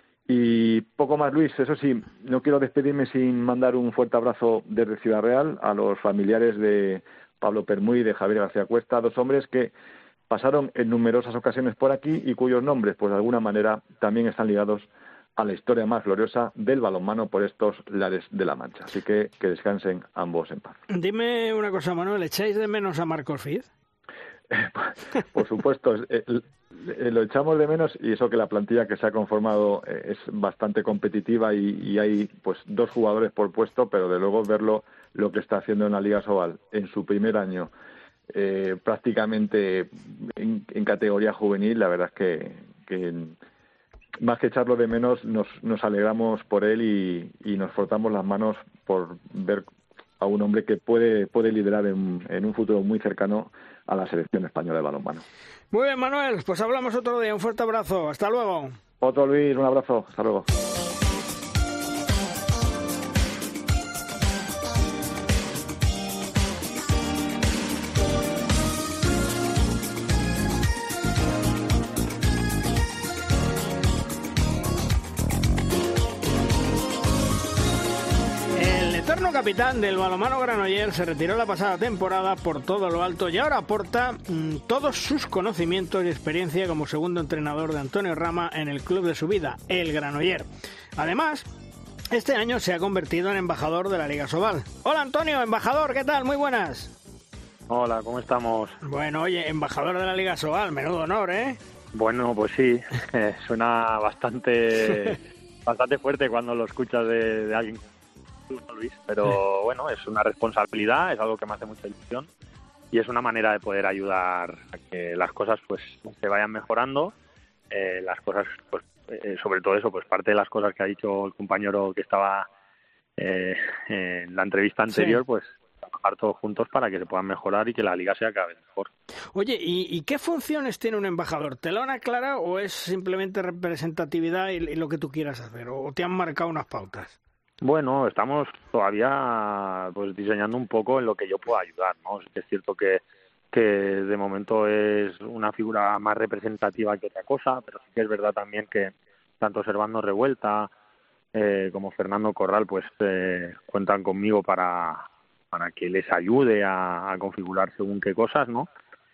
Y poco más, Luis. Eso sí, no quiero despedirme sin mandar un fuerte abrazo desde Ciudad Real a los familiares de Pablo Permuy y de Javier García Cuesta, dos hombres que pasaron en numerosas ocasiones por aquí y cuyos nombres, pues de alguna manera, también están ligados a la historia más gloriosa del balonmano por estos lares de la Mancha. Así que que descansen ambos en paz. Dime una cosa, Manuel, ¿echáis de menos a Marcos Fiz? Por supuesto, lo echamos de menos, y eso que la plantilla que se ha conformado es bastante competitiva y, y hay pues dos jugadores por puesto, pero de luego verlo lo que está haciendo en la Liga Sobal en su primer año, eh, prácticamente en, en categoría juvenil, la verdad es que, que más que echarlo de menos nos, nos alegramos por él y, y nos frotamos las manos por ver a un hombre que puede, puede liderar en, en un futuro muy cercano a la selección española de balonmano. Muy bien, Manuel, pues hablamos otro día. Un fuerte abrazo. Hasta luego. Otro, Luis, un abrazo. Hasta luego. Capitán del balonmano Granoller se retiró la pasada temporada por todo lo alto y ahora aporta mmm, todos sus conocimientos y experiencia como segundo entrenador de Antonio Rama en el club de su vida, el Granoller. Además, este año se ha convertido en embajador de la Liga Sobal. Hola Antonio, embajador, ¿qué tal? Muy buenas. Hola, ¿cómo estamos? Bueno, oye, embajador de la Liga Sobal, menudo honor, ¿eh? Bueno, pues sí, suena bastante, bastante fuerte cuando lo escuchas de, de alguien. Luis, pero bueno, es una responsabilidad, es algo que me hace mucha ilusión y es una manera de poder ayudar a que las cosas pues se vayan mejorando, eh, las cosas pues eh, sobre todo eso, pues parte de las cosas que ha dicho el compañero que estaba eh, en la entrevista anterior, sí. Pues trabajar todos juntos para que se puedan mejorar y que la liga sea cada vez mejor. Oye, ¿y, y qué funciones tiene un embajador? ¿Te lo han aclarado o es simplemente representatividad y, y lo que tú quieras hacer? ¿O te han marcado unas pautas? Bueno, estamos todavía pues diseñando un poco en lo que yo puedo ayudar, ¿no? Es cierto que, que de momento es una figura más representativa que otra cosa, pero sí que es verdad también que tanto Servando Revuelta eh, como Fernando Corral pues eh, cuentan conmigo para, para que les ayude a, a configurar según qué cosas, ¿no?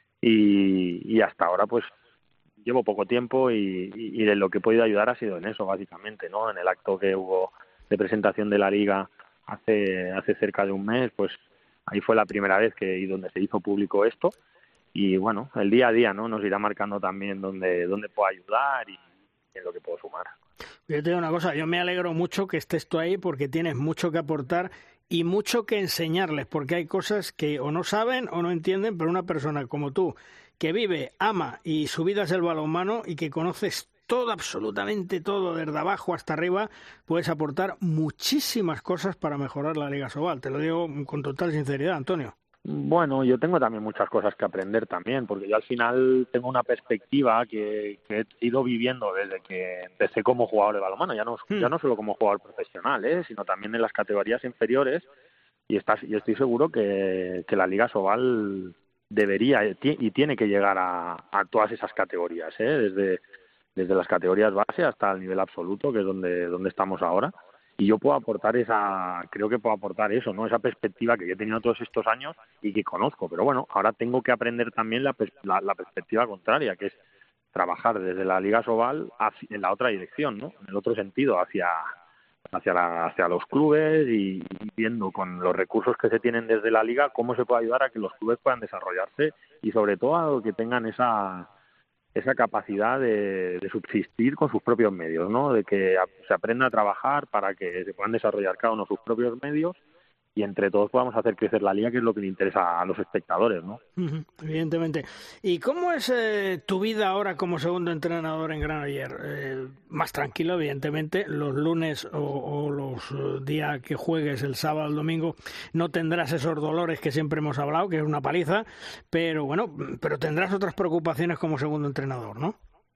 Y, y hasta ahora pues llevo poco tiempo y, y, y de lo que he podido ayudar ha sido en eso, básicamente, ¿no? En el acto que hubo de presentación de la liga hace hace cerca de un mes, pues ahí fue la primera vez que y donde se hizo público esto y bueno, el día a día, ¿no? Nos irá marcando también dónde dónde puedo ayudar y en lo que puedo sumar. Yo te digo una cosa, yo me alegro mucho que estés tú ahí porque tienes mucho que aportar y mucho que enseñarles, porque hay cosas que o no saben o no entienden, pero una persona como tú, que vive, ama y su vida es el balonmano y que conoces todo, absolutamente todo, desde abajo hasta arriba, puedes aportar muchísimas cosas para mejorar la Liga Sobal. Te lo digo con total sinceridad, Antonio. Bueno, yo tengo también muchas cosas que aprender también, porque yo al final tengo una perspectiva que, que he ido viviendo desde que empecé como jugador de balonmano, ya no, hmm. ya no solo como jugador profesional, ¿eh? Sino también en las categorías inferiores, y estás, yo estoy seguro que, que la Liga Sobal debería y tiene que llegar a, a todas esas categorías, ¿eh? Desde desde las categorías base hasta el nivel absoluto, que es donde donde estamos ahora, y yo puedo aportar esa, creo que puedo aportar eso, ¿no? Esa perspectiva que yo he tenido todos estos años y que conozco, pero bueno, ahora tengo que aprender también la, la, la perspectiva contraria, que es trabajar desde la Liga Sobal hacia, en la otra dirección, ¿no? En el otro sentido, hacia hacia la, hacia los clubes y, y viendo con los recursos que se tienen desde la Liga cómo se puede ayudar a que los clubes puedan desarrollarse y sobre todo a que tengan esa esa capacidad de, de subsistir con sus propios medios, ¿no? De que se aprenda a trabajar para que se puedan desarrollar cada uno sus propios medios y entre todos podamos hacer crecer la liga, que es lo que le interesa a los espectadores, ¿no? Uh-huh, evidentemente. ¿Y cómo es eh, tu vida ahora como segundo entrenador en Granoller? Eh, más tranquilo, evidentemente. Los lunes o, o los uh, días que juegues, el sábado, el domingo, no tendrás esos dolores que siempre hemos hablado, que es una paliza, pero bueno, pero tendrás otras preocupaciones como segundo entrenador, ¿no?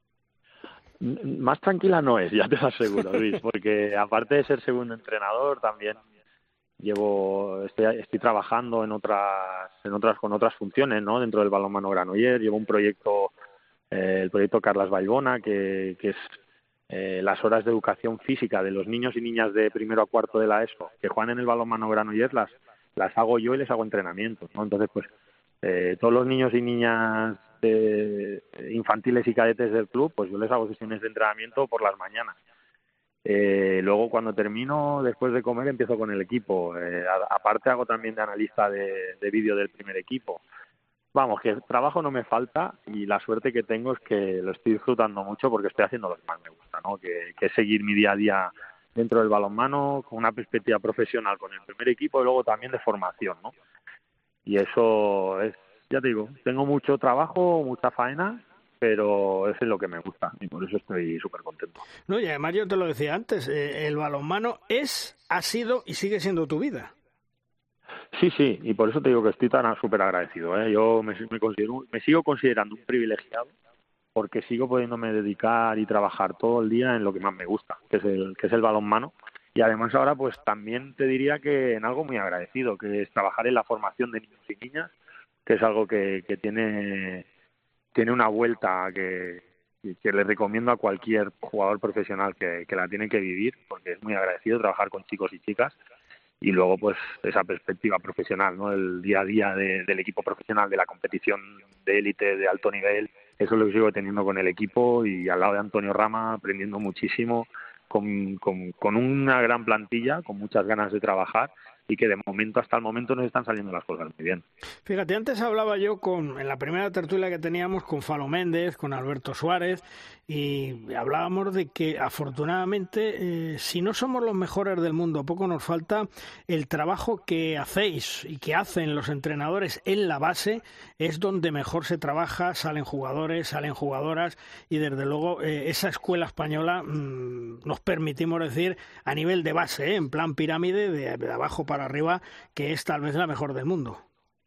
Más tranquila no es, ya te lo aseguro, Luis, porque aparte de ser segundo entrenador, también llevo estoy, estoy trabajando en otras en otras con otras funciones, ¿no? Dentro del balonmano Granoller llevo un proyecto eh, el proyecto Carlas Bailbona, que, que es eh, las horas de educación física de los niños y niñas de primero a cuarto de la ESO que juegan en el balonmano Granoller, las las hago yo y les hago entrenamientos, ¿no? Entonces pues eh, todos los niños y niñas de, infantiles y cadetes del club, pues yo les hago sesiones de entrenamiento por las mañanas. Eh, luego cuando termino, después de comer, empiezo con el equipo. Eh, a, aparte hago también de analista de, de vídeo del primer equipo. Vamos, que trabajo no me falta y la suerte que tengo es que lo estoy disfrutando mucho porque estoy haciendo lo que más me gusta, ¿no? Que, que es seguir mi día a día dentro del balonmano con una perspectiva profesional con el primer equipo y luego también de formación, ¿no? Y eso es, ya te digo, tengo mucho trabajo, mucha faena, pero eso es lo que me gusta y por eso estoy súper contento. No, y además yo te lo decía antes, eh, el balonmano es, ha sido y sigue siendo tu vida. Sí, sí, y por eso te digo que estoy tan súper agradecido, ¿eh? Yo me, me, considero, me sigo considerando un privilegiado porque sigo pudiéndome dedicar y trabajar todo el día en lo que más me gusta, que es el, que es el balonmano. Y además ahora pues también te diría que en algo muy agradecido, que es trabajar en la formación de niños y niñas, que es algo que, que tiene, tiene una vuelta que, que le recomiendo a cualquier jugador profesional que, que la tiene que vivir, porque es muy agradecido trabajar con chicos y chicas. Y luego pues esa perspectiva profesional, ¿no? El día a día de, del equipo profesional, de la competición de élite de alto nivel, eso lo sigo teniendo con el equipo y al lado de Antonio Rama aprendiendo muchísimo, con, con, con una gran plantilla, con muchas ganas de trabajar y que de momento, hasta el momento, nos están saliendo las cosas muy bien. Fíjate, antes hablaba yo con en la primera tertulia que teníamos con Falo Méndez, con Alberto Suárez, y hablábamos de que afortunadamente, eh, si no somos los mejores del mundo, poco nos falta. El trabajo que hacéis y que hacen los entrenadores en la base es donde mejor se trabaja, salen jugadores, salen jugadoras, y desde luego eh, esa escuela española mmm, nos permitimos decir a nivel de base, ¿eh? En plan pirámide, de, de abajo para arriba, que es tal vez la mejor del mundo.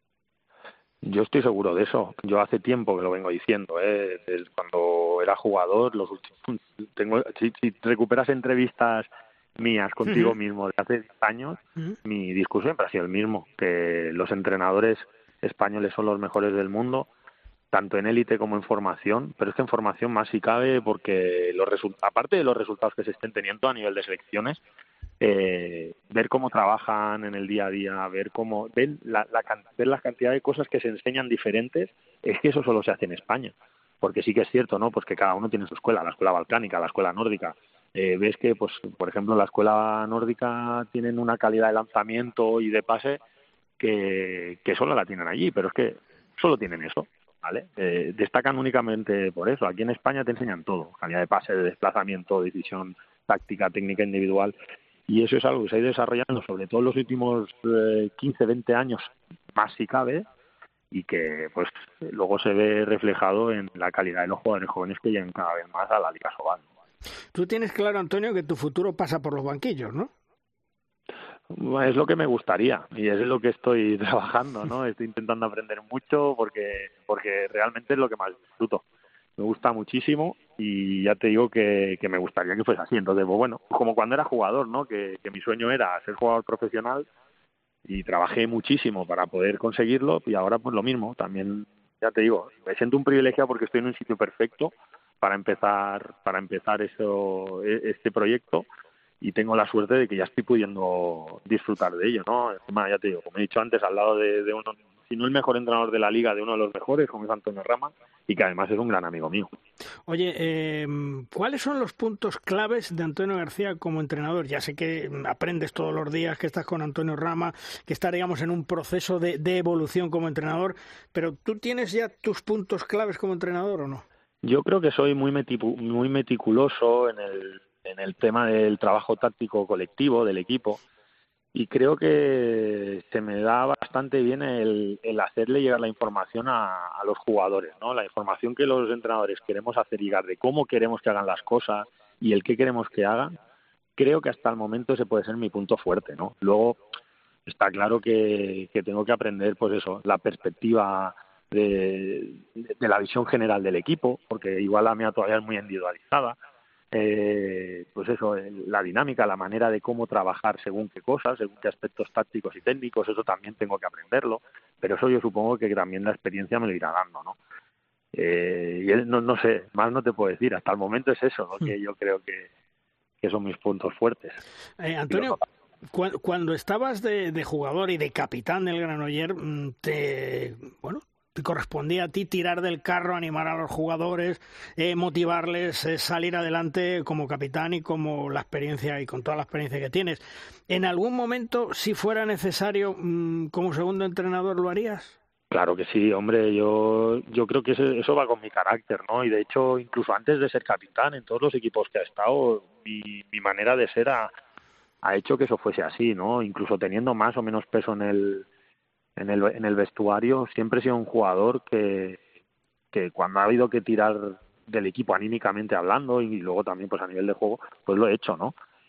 Yo estoy seguro de eso. Yo hace tiempo que lo vengo diciendo, ¿eh? Desde cuando era jugador, los últimos, tengo, si, si recuperas entrevistas mías contigo uh-huh. mismo de hace diez años, uh-huh. mi discurso siempre ha sido el mismo, que los entrenadores españoles son los mejores del mundo, tanto en élite como en formación, pero es que en formación más si cabe, porque los resu- aparte de los resultados que se estén teniendo a nivel de selecciones, Eh, ver cómo trabajan en el día a día, ver cómo ven la, la, ver la cantidad de cosas que se enseñan diferentes, es que eso solo se hace en España, porque sí que es cierto, ¿no? Pues que cada uno tiene su escuela, la escuela balcánica, la escuela nórdica. Eh, ves que, pues, por ejemplo, la escuela nórdica tienen una calidad de lanzamiento y de pase que, que solo la tienen allí, pero es que solo tienen eso, ¿vale? Eh, destacan únicamente por eso. Aquí en España te enseñan todo, calidad de pase, de desplazamiento, decisión táctica, técnica individual. Y eso es algo que se ha ido desarrollando sobre todo en los últimos eh, quince, veinte años, más si cabe, y que pues luego se ve reflejado en la calidad de los jugadores jóvenes que llegan cada vez más a la Liga Sobal. Tú tienes claro, Antonio, que tu futuro pasa por los banquillos, ¿no? Es lo que me gustaría y es lo que estoy trabajando, ¿no? Estoy intentando aprender mucho porque porque realmente es lo que más disfruto. Me gusta muchísimo y ya te digo que, que me gustaría que fuese así. Entonces, pues bueno, como cuando era jugador, ¿no? Que, que mi sueño era ser jugador profesional y trabajé muchísimo para poder conseguirlo y ahora pues lo mismo. También, ya te digo, me siento un privilegiado porque estoy en un sitio perfecto para empezar para empezar eso, este proyecto y tengo la suerte de que ya estoy pudiendo disfrutar de ello, ¿no? Encima, ya te digo, como he dicho antes, al lado de, de uno, si no el mejor entrenador de la liga, de uno de los mejores, como es Antonio Rama, y que además es un gran amigo mío. Oye, eh, ¿cuáles son los puntos claves de Antonio García como entrenador? Ya sé que aprendes todos los días, que estás con Antonio Rama, que estás, digamos, en un proceso de, de evolución como entrenador, pero ¿tú tienes ya tus puntos claves como entrenador o no? Yo creo que soy muy, meticu- muy meticuloso en el, en el tema del trabajo táctico colectivo del equipo. Y creo que se me da bastante bien el, el hacerle llegar la información a, a los jugadores, ¿no? La información que los entrenadores queremos hacer llegar de cómo queremos que hagan las cosas y el qué queremos que hagan, creo que hasta el momento ese puede ser mi punto fuerte, ¿no? Luego está claro que, que tengo que aprender, pues eso, la perspectiva de, de la visión general del equipo, porque igual la mía todavía es muy individualizada. Eh, pues eso, la dinámica, la manera de cómo trabajar según qué cosas, según qué aspectos tácticos y técnicos, eso también tengo que aprenderlo, pero eso yo supongo que también la experiencia me lo irá dando, ¿no? Eh, y no, no sé, más no te puedo decir, hasta el momento es eso, ¿no? Que yo creo que, que son mis puntos fuertes. Eh, Antonio, cu- cuando estabas de, de jugador y de capitán del Granollers, te, bueno, te correspondía a ti tirar del carro, animar a los jugadores, eh, motivarles, eh, salir adelante como capitán y como la experiencia y con toda la experiencia que tienes. ¿En algún momento, si fuera necesario, mmm, como segundo entrenador, lo harías? Claro que sí, hombre, yo yo creo que eso, eso va con mi carácter, ¿no? Y de hecho, incluso antes de ser capitán, en todos los equipos que ha estado, mi, mi manera de ser ha, ha hecho que eso fuese así, ¿no? Incluso teniendo más o menos peso en el en el en el vestuario, siempre he sido un jugador que que cuando ha habido que tirar del equipo anímicamente hablando y luego también pues a nivel de juego, pues lo he hecho, ¿no?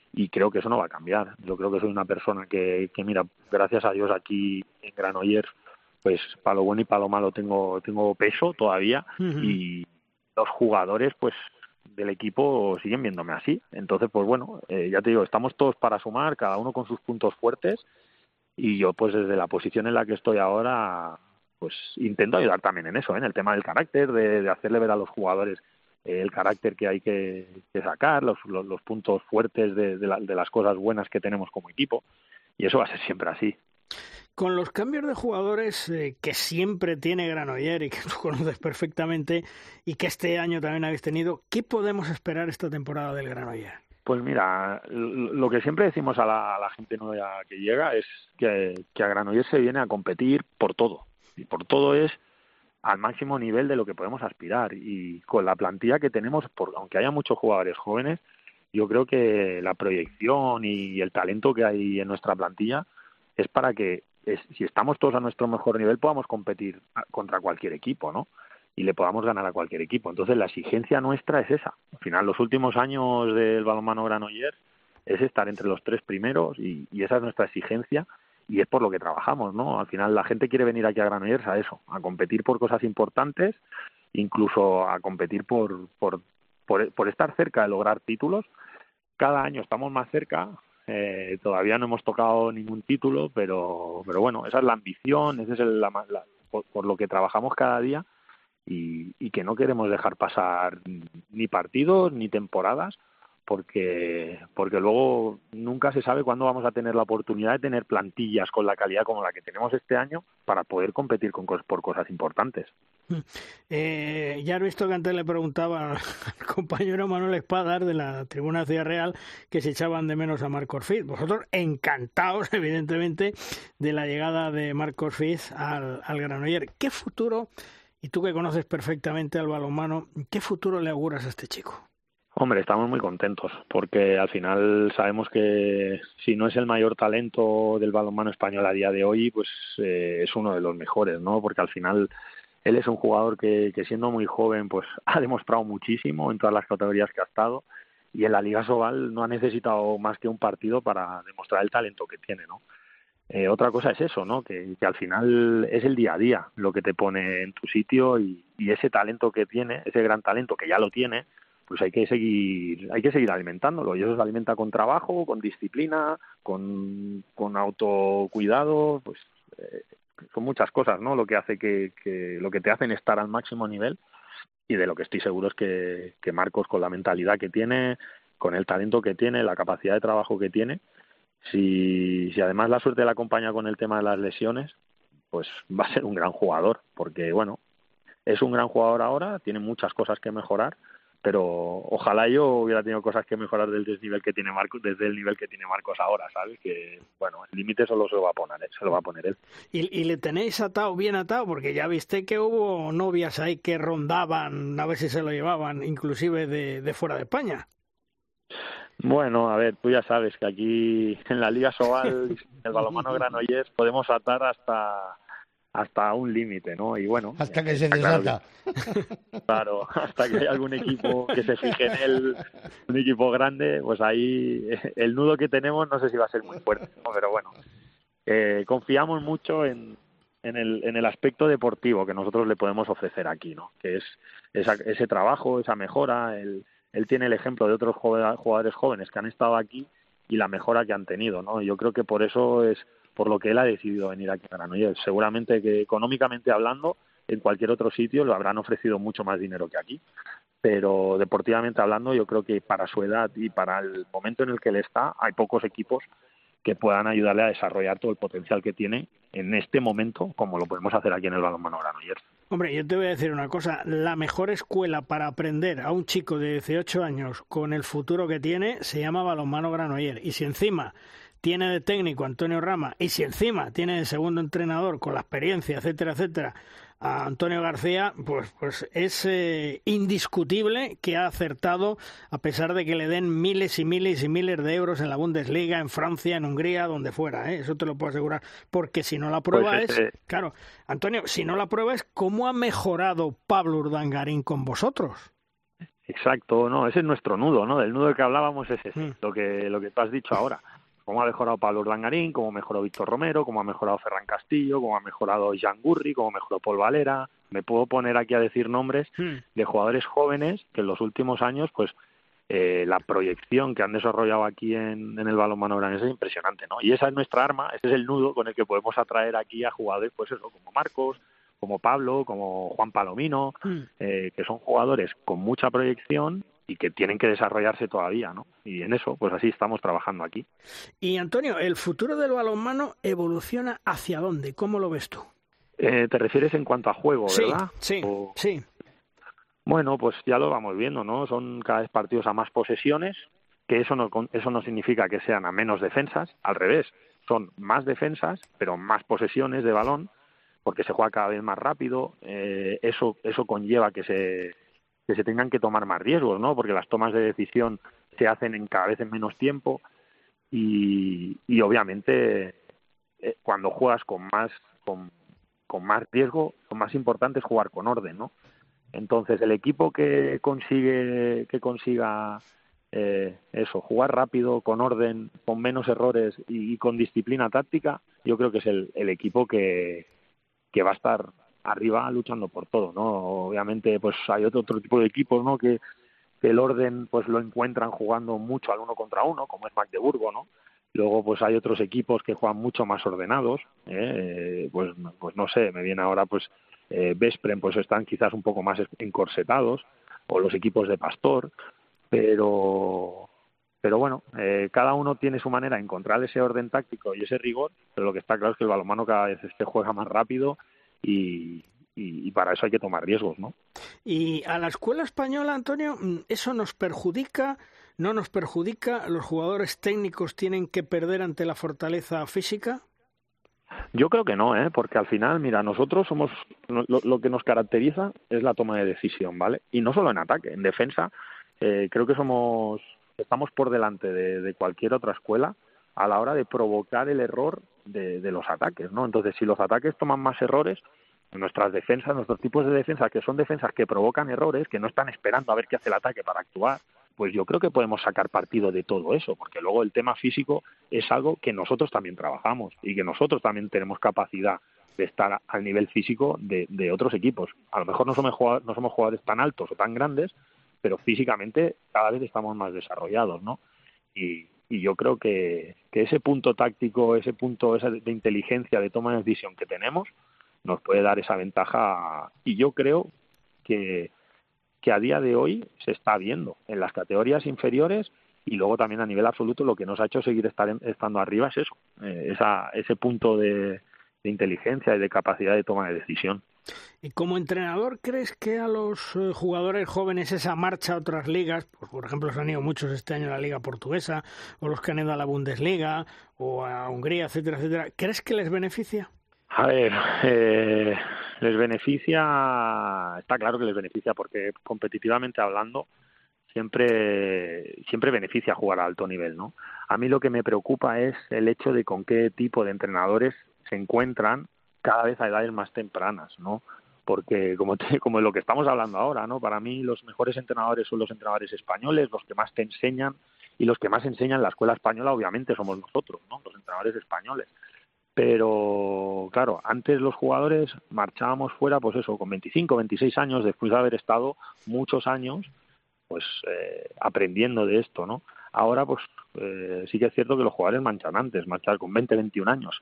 y creo que eso no va a cambiar. Yo creo que soy una persona que, que mira, gracias a Dios aquí en Granollers, pues para lo bueno y para lo malo tengo, tengo peso todavía, uh-huh. y los jugadores, pues del equipo siguen viéndome así. Entonces, pues bueno, eh, ya te digo, estamos todos para sumar, cada uno con sus puntos fuertes, y yo pues desde la posición en la que estoy ahora, pues intento ayudar también en eso, ¿eh? En el tema del carácter, de, de hacerle ver a los jugadores eh, el carácter que hay que, que sacar, los, los, los puntos fuertes de, de, la, de las cosas buenas que tenemos como equipo, y eso va a ser siempre así. Con los cambios de jugadores eh, que siempre tiene Granollers y que tú conoces perfectamente y que este año también habéis tenido, ¿qué podemos esperar esta temporada del Granollers? Pues mira, lo que siempre decimos a la, a la gente nueva que llega es que, que a Granollers se viene a competir por todo. Y por todo es al máximo nivel de lo que podemos aspirar. Y con la plantilla que tenemos, por, aunque haya muchos jugadores jóvenes, yo creo que la proyección y el talento que hay en nuestra plantilla es para que, es, si estamos todos a nuestro mejor nivel, podamos competir contra cualquier equipo, ¿no? Y le podamos ganar a cualquier equipo. Entonces la exigencia nuestra es esa. Al final, los últimos años del balonmano Granollers es estar entre los tres primeros y, y esa es nuestra exigencia y es por lo que trabajamos, ¿no? Al final la gente quiere venir aquí a Granollers a eso, a competir por cosas importantes, incluso a competir por, por, por, por estar cerca de lograr títulos. Cada año estamos más cerca, eh, todavía no hemos tocado ningún título, pero, pero bueno, esa es la ambición, ese es el, la, la, por, por lo que trabajamos cada día. Y, y que no queremos dejar pasar ni partidos ni temporadas porque porque luego nunca se sabe cuándo vamos a tener la oportunidad de tener plantillas con la calidad como la que tenemos este año para poder competir con cosas, por cosas importantes. Eh, ya he visto que antes le preguntaba al compañero Manuel Espadas de la Tribuna de Ciudad Real que se echaban de menos a Marc Orfiz. Vosotros encantados, evidentemente, de la llegada de Marc Orfiz al, al Granollers. ¿Qué futuro, y tú que conoces perfectamente al balonmano, qué futuro le auguras a este chico? Hombre, estamos muy contentos porque al final sabemos que si no es el mayor talento del balonmano español a día de hoy, pues eh, es uno de los mejores, ¿no? Porque al final él es un jugador que, que siendo muy joven pues ha demostrado muchísimo en todas las categorías que ha estado y en la Liga Sobal no ha necesitado más que un partido para demostrar el talento que tiene, ¿no? Eh, otra cosa es eso, ¿no? Que, que al final es el día a día lo que te pone en tu sitio y, y ese talento que tiene, ese gran talento que ya lo tiene, pues hay que seguir, hay que seguir alimentándolo. Y eso se alimenta con trabajo, con disciplina, con, con autocuidado, pues eh, son muchas cosas, ¿no? Lo que hace que, que, lo que te hacen estar al máximo nivel. Y de lo que estoy seguro es que, que Marcos, con la mentalidad que tiene, con el talento que tiene, la capacidad de trabajo que tiene, Si, si además la suerte le acompaña con el tema de las lesiones, pues va a ser un gran jugador, porque bueno, es un gran jugador ahora, tiene muchas cosas que mejorar, pero ojalá yo hubiera tenido cosas que mejorar desde el nivel que tiene Marcos, desde el nivel que tiene Marcos ahora, ¿sabes? Que bueno, el límite solo se lo va a poner, se lo va a poner él. ¿Y, y le tenéis atado, bien atado? Porque ya viste que hubo novias ahí que rondaban, a ver si se lo llevaban, inclusive de, de fuera de España. Bueno, a ver, tú ya sabes que aquí en la Liga Sobal, el balonmano Granollers, podemos atar hasta hasta un límite, ¿no? Y bueno, hasta que se desata. Claro, que, claro, hasta que haya algún equipo que se fije en él, un equipo grande, pues ahí el nudo que tenemos no sé si va a ser muy fuerte, ¿no? Pero bueno, eh, confiamos mucho en, en, el, en el aspecto deportivo que nosotros le podemos ofrecer aquí, ¿no? Que es esa, ese trabajo, esa mejora, el Él tiene el ejemplo de otros jugadores jóvenes que han estado aquí y la mejora que han tenido, ¿no? Yo creo que por eso es por lo que él ha decidido venir aquí a Granollers. Seguramente que económicamente hablando, en cualquier otro sitio le habrán ofrecido mucho más dinero que aquí. Pero deportivamente hablando, yo creo que para su edad y para el momento en el que él está, hay pocos equipos que puedan ayudarle a desarrollar todo el potencial que tiene en este momento, como lo podemos hacer aquí en el balonmano Granollers. Hombre, yo te voy a decir una cosa, la mejor escuela para aprender a un chico de dieciocho años con el futuro que tiene se llama balonmano Granollers. Y si encima tiene de técnico Antonio Rama y si encima tiene de segundo entrenador con la experiencia, etcétera, etcétera, a Antonio García, pues pues es eh, indiscutible que ha acertado, a pesar de que le den miles y miles y miles de euros en la Bundesliga, en Francia, en Hungría, donde fuera, ¿eh? Eso te lo puedo asegurar, porque si no la prueba pues este... es, claro, Antonio, si no la prueba es cómo ha mejorado Pablo Urdangarín con vosotros. Exacto, no, ese es nuestro nudo, ¿no? Del nudo que hablábamos es ese, Mm. lo que lo que tú has dicho ahora. Cómo ha mejorado Pablo Urdangarín, cómo ha mejorado Víctor Romero, cómo ha mejorado Ferran Castillo, cómo ha mejorado Jan Gurri, cómo ha mejorado Paul Valera. Me puedo poner aquí a decir nombres Mm. de jugadores jóvenes que en los últimos años, pues, eh, la proyección que han desarrollado aquí en, en el balonmano granés es impresionante, ¿no? Y esa es nuestra arma, ese es el nudo con el que podemos atraer aquí a jugadores, pues eso, como Marcos, como Pablo, como Juan Palomino, Mm. eh, que son jugadores con mucha proyección y que tienen que desarrollarse todavía, ¿no? Y en eso, pues así estamos trabajando aquí. Y Antonio, ¿el futuro del balonmano evoluciona hacia dónde? ¿Cómo lo ves tú? Eh, ¿Te refieres en cuanto a juego, Sí, verdad? sí, O- sí. Bueno, pues ya lo vamos viendo, ¿no? Son cada vez partidos a más posesiones, que eso no, con- eso no significa que sean a menos defensas, al revés, son más defensas, pero más posesiones de balón, porque se juega cada vez más rápido, eh, eso, eso conlleva que se, que se tengan que tomar más riesgos, ¿no? Porque las tomas de decisión se hacen en cada vez en menos tiempo y, y obviamente eh, cuando juegas con más, con, con más riesgo, lo más importante es jugar con orden, ¿no? Entonces, el equipo que consigue que consiga eh, eso, jugar rápido, con orden, con menos errores y, y con disciplina táctica, yo creo que es el, el equipo que, que va a estar arriba luchando por todo, ¿no? Obviamente, pues hay otro, otro tipo de equipos, ¿no? Que, que el orden pues lo encuentran jugando mucho al uno contra uno, como es Magdeburgo, ¿no? Luego, pues hay otros equipos que juegan mucho más ordenados, ¿eh? Pues, pues no sé, me viene ahora, pues, eh, Veszprém, pues están quizás un poco más encorsetados, o los equipos de Pastor, pero pero bueno, eh, cada uno tiene su manera de encontrar ese orden táctico y ese rigor, pero lo que está claro es que el balonmano cada vez se juega más rápido y, y, y para eso hay que tomar riesgos, ¿no? Y a la escuela española, Antonio, ¿eso nos perjudica? ¿No nos perjudica? ¿Los jugadores técnicos tienen que perder ante la fortaleza física? Yo creo que no, ¿eh? Porque al final, mira, nosotros somos, lo, lo que nos caracteriza es la toma de decisión, ¿vale? Y no solo en ataque, en defensa, eh, creo que somos, estamos por delante de, de cualquier otra escuela a la hora de provocar el error de, de los ataques, ¿no? Entonces, si los ataques toman más errores, nuestras defensas, nuestros tipos de defensas, que son defensas que provocan errores, que no están esperando a ver qué hace el ataque para actuar, pues yo creo que podemos sacar partido de todo eso, porque luego el tema físico es algo que nosotros también trabajamos y que nosotros también tenemos capacidad de estar al nivel físico de, de otros equipos. A lo mejor no somos, jugadores, no somos jugadores tan altos o tan grandes, pero físicamente cada vez estamos más desarrollados, ¿no? Y, y yo creo que, que ese punto táctico, ese punto esa de inteligencia, de toma de decisión que tenemos, nos puede dar esa ventaja. Y yo creo que que a día de hoy se está viendo en las categorías inferiores y luego también a nivel absoluto lo que nos ha hecho seguir estar en, estando arriba es eso, eh, esa, ese punto de, de inteligencia y de capacidad de toma de decisión. ¿Y como entrenador crees que a los eh, jugadores jóvenes esa marcha a otras ligas, pues por ejemplo se han ido muchos este año a la Liga Portuguesa, o los que han ido a la Bundesliga, o a Hungría, etcétera, etcétera, ¿crees que les beneficia? A ver, eh, les beneficia, está claro que les beneficia porque competitivamente hablando siempre siempre beneficia jugar a alto nivel, ¿no? A mí lo que me preocupa es el hecho de con qué tipo de entrenadores se encuentran cada vez a edades más tempranas, ¿no? Porque como te, como lo que estamos hablando ahora, ¿no? Para mí los mejores entrenadores son los entrenadores españoles, los que más te enseñan y los que más enseñan la escuela española obviamente somos nosotros, ¿no? Los entrenadores españoles. Pero, claro, antes los jugadores marchábamos fuera, pues eso, con veinticinco, veintiséis años, después de haber estado muchos años, pues, eh, aprendiendo de esto, ¿no? Ahora, pues, eh, sí que es cierto que los jugadores manchan antes, marchar con veinte, veintiún años.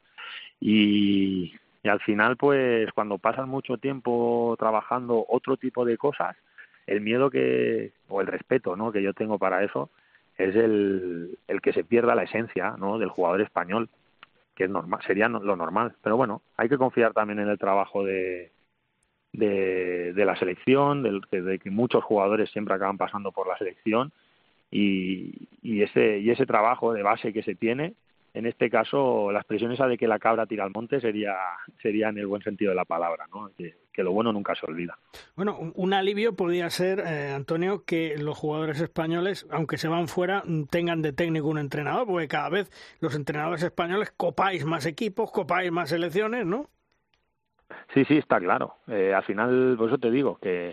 Y, y al final, pues, cuando pasan mucho tiempo trabajando otro tipo de cosas, el miedo que, o el respeto, ¿no?, que yo tengo para eso, es el, el que se pierda la esencia, ¿no?, del jugador español, que es normal, sería lo normal. Pero bueno, hay que confiar también en el trabajo de, de, de la selección, de, de que muchos jugadores siempre acaban pasando por la selección y, y ese y ese trabajo de base que se tiene, en este caso la expresión esa de que la cabra tira al monte sería sería en el buen sentido de la palabra, ¿no? Que, que lo bueno nunca se olvida. Bueno, un alivio podría ser, eh, Antonio, que los jugadores españoles, aunque se van fuera, tengan de técnico un entrenador, porque cada vez los entrenadores españoles copáis más equipos, copáis más selecciones, ¿no? Sí, sí, está claro. Eh, al final, por eso te digo que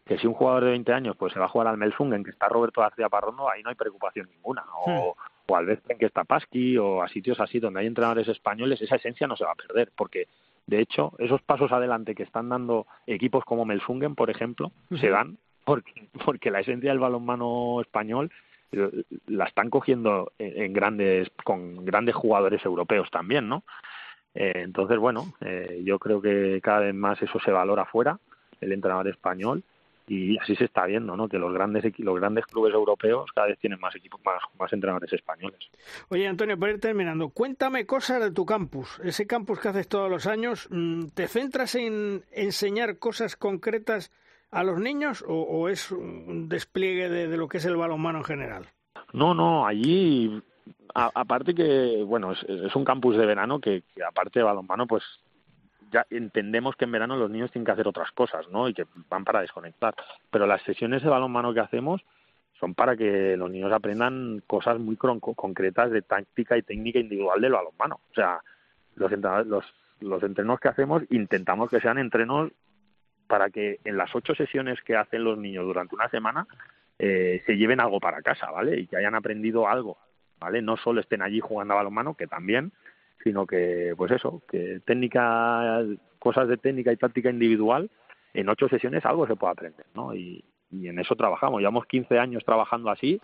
que si un jugador de veinte años pues se va a jugar al Melsungen, que está Roberto García Parrondo, ahí no hay preocupación ninguna, o, hmm. o al Bezpen, que está Pasqui, o a sitios así donde hay entrenadores españoles, esa esencia no se va a perder, porque de hecho esos pasos adelante que están dando equipos como Melsungen, por ejemplo, uh-huh. se dan porque, porque la esencia del balonmano español la están cogiendo en, en grandes con grandes jugadores europeos también, ¿no? Eh, entonces, bueno, eh, yo creo que cada vez más eso se valora fuera, el entrenador español, y así se está viendo, ¿no? Que los grandes los grandes clubes europeos cada vez tienen más equipos, más, más entrenadores españoles. Oye, Antonio, para ir terminando, cuéntame cosas de tu campus, ese campus que haces todos los años. ¿Te centras en enseñar cosas concretas a los niños o, o es un despliegue de, de lo que es el balonmano en general? No, no, allí, a, aparte que, bueno, es, es un campus de verano que, que aparte de balonmano, pues ya entendemos que en verano los niños tienen que hacer otras cosas, ¿no? Y que van para desconectar. Pero las sesiones de balonmano que hacemos son para que los niños aprendan cosas muy cron- concretas de táctica y técnica individual del balonmano. O sea, los, los, los entrenos que hacemos intentamos que sean entrenos para que en las ocho sesiones que hacen los niños durante una semana eh, se lleven algo para casa, ¿vale? Y que hayan aprendido algo, ¿vale? No solo estén allí jugando a balonmano, que también, sino que, pues eso, que técnica, cosas de técnica y táctica individual, en ocho sesiones algo se puede aprender, ¿no? Y, y en eso trabajamos. Llevamos quince años trabajando así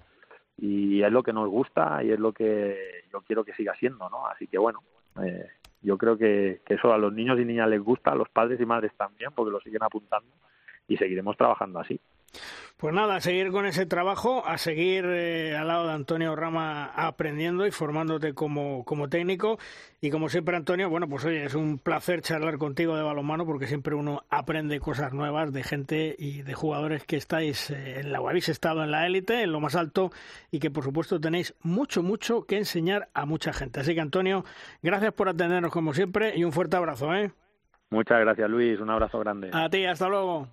y es lo que nos gusta y es lo que yo quiero que siga siendo, ¿no? Así que, bueno, eh, yo creo que, que eso a los niños y niñas les gusta, a los padres y madres también, porque lo siguen apuntando y seguiremos trabajando así. Pues nada, a seguir con ese trabajo, a seguir eh, al lado de Antonio Rama aprendiendo y formándote como, como técnico. Y como siempre, Antonio, bueno, pues oye, es un placer charlar contigo de balonmano porque siempre uno aprende cosas nuevas de gente y de jugadores que estáis eh, en la, o habéis estado en la élite, en lo más alto, y que por supuesto tenéis mucho, mucho que enseñar a mucha gente. Así que, Antonio, gracias por atendernos como siempre y un fuerte abrazo, ¿eh? Muchas gracias, Luis. Un abrazo grande. A ti, hasta luego.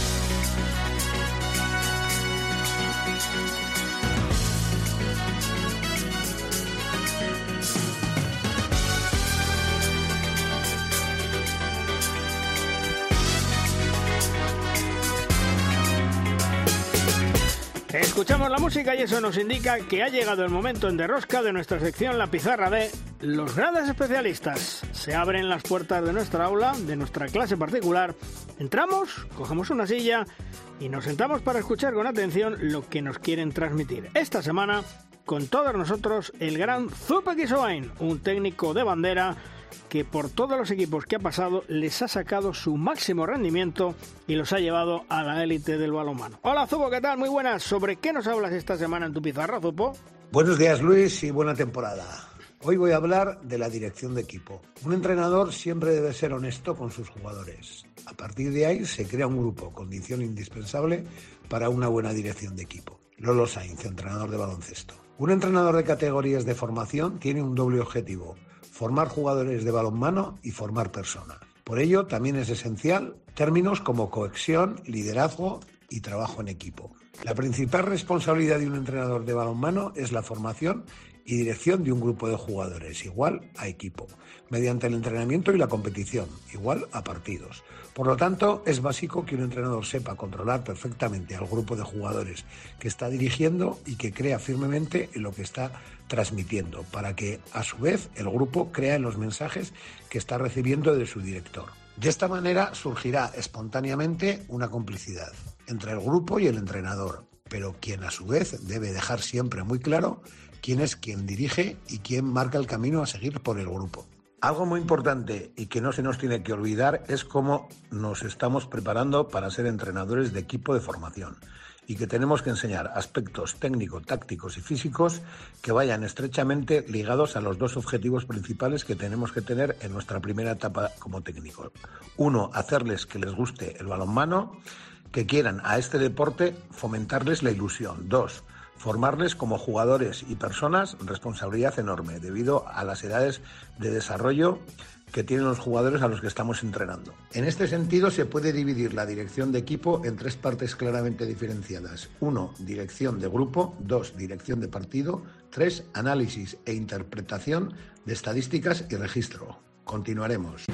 Escuchamos la música y eso nos indica que ha llegado el momento en Derrosca de nuestra sección La Pizarra de los grandes especialistas. Se abren las puertas de nuestra aula, de nuestra clase particular. Entramos, cogemos una silla y nos sentamos para escuchar con atención lo que nos quieren transmitir. Esta semana, con todos nosotros, el gran Zupek Isoain, un técnico de bandera que por todos los equipos que ha pasado les ha sacado su máximo rendimiento y los ha llevado a la élite del balonmano. Hola, Zupo, ¿qué tal? Muy buenas. ¿Sobre qué nos hablas esta semana en tu pizarra, Zupo? Buenos días, Luis, y buena temporada. Hoy voy a hablar de la dirección de equipo. Un entrenador siempre debe ser honesto con sus jugadores. A partir de ahí se crea un grupo, condición indispensable para una buena dirección de equipo. Lolo Sainz, entrenador de baloncesto. Un entrenador de categorías de formación tiene un doble objetivo: formar jugadores de balonmano y formar personas. Por ello, también es esencial términos como cohesión, liderazgo y trabajo en equipo. La principal responsabilidad de un entrenador de balonmano es la formación y dirección de un grupo de jugadores, igual a equipo, mediante el entrenamiento y la competición, igual a partidos. Por lo tanto, es básico que un entrenador sepa controlar perfectamente al grupo de jugadores que está dirigiendo y que crea firmemente en lo que está transmitiendo, para que, a su vez, el grupo crea en los mensajes que está recibiendo de su director. De esta manera surgirá espontáneamente una complicidad entre el grupo y el entrenador, pero quien a su vez debe dejar siempre muy claro quién es quien dirige y quién marca el camino a seguir por el grupo. Algo muy importante y que no se nos tiene que olvidar es cómo nos estamos preparando para ser entrenadores de equipo de formación y que tenemos que enseñar aspectos técnicos, tácticos y físicos que vayan estrechamente ligados a los dos objetivos principales que tenemos que tener en nuestra primera etapa como técnico. Uno, hacerles que les guste el balonmano, que quieran a este deporte, fomentarles la ilusión. Dos, formarles como jugadores y personas, responsabilidad enorme debido a las edades de desarrollo que tienen los jugadores a los que estamos entrenando. En este sentido, se puede dividir la dirección de equipo en tres partes claramente diferenciadas. Uno, dirección de grupo. Dos, dirección de partido. Tres, análisis e interpretación de estadísticas y registro. Continuaremos.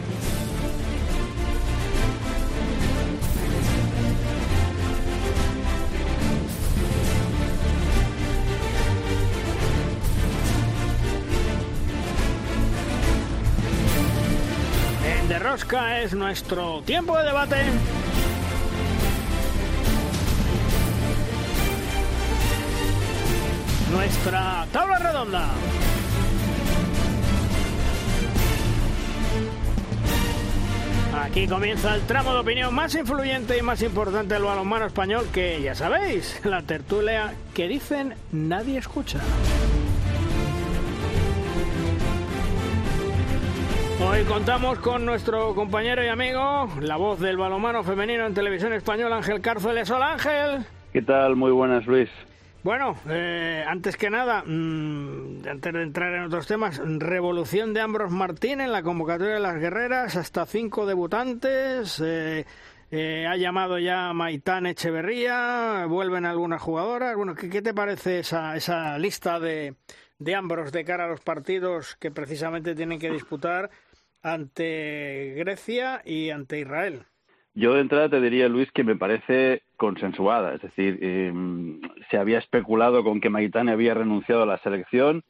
Rosca es nuestro tiempo de debate. Nuestra tabla redonda. Aquí comienza el tramo de opinión más influyente y más importante del balonmano español, que ya sabéis, la tertulia que dicen nadie escucha. Hoy contamos con nuestro compañero y amigo, la voz del balonmano femenino en televisión española, Ángel Cárceles. Hola, Ángel. ¿Qué tal? Muy buenas, Luis. Bueno, eh, antes que nada, mmm, antes de entrar en otros temas, revolución de Ambros Martín en la convocatoria de las guerreras, hasta cinco debutantes, eh, eh, ha llamado ya a Maitán Echeverría, vuelven algunas jugadoras. Bueno, ¿qué, qué te parece esa, esa lista de, de Ambros de cara a los partidos que precisamente tienen que disputar ante Grecia y ante Israel? Yo de entrada te diría, Luis, que me parece consensuada. Es decir, eh, se había especulado con que Maitán había renunciado a la selección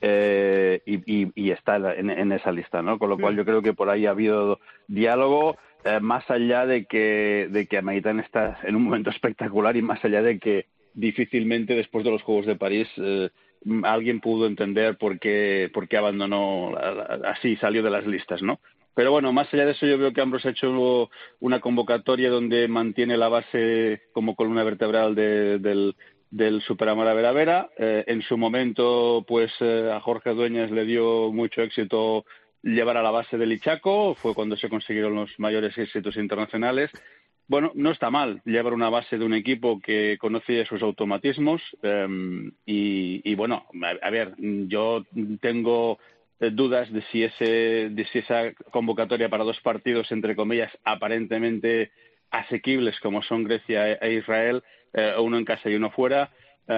eh, y, y, y está en, en esa lista, ¿no? Con lo cual yo creo que por ahí ha habido diálogo, eh, más allá de que, de que Maitán está en un momento espectacular y más allá de que difícilmente después de los Juegos de París eh, alguien pudo entender por qué, por qué abandonó, así salió de las listas, ¿no? Pero bueno, más allá de eso, yo veo que Ambros ha hecho una convocatoria donde mantiene la base como columna vertebral de, del, del Superamara Vera Vera. Eh, en su momento, pues eh, a Jorge Dueñas le dio mucho éxito llevar a la base del Ichaco, fue cuando se consiguieron los mayores éxitos internacionales. Bueno, no está mal llevar una base de un equipo que conoce sus automatismos eh, y, y bueno, a, a ver, yo tengo dudas de si ese de si esa convocatoria para dos partidos, entre comillas, aparentemente asequibles como son Grecia e Israel, eh, uno en casa y uno fuera,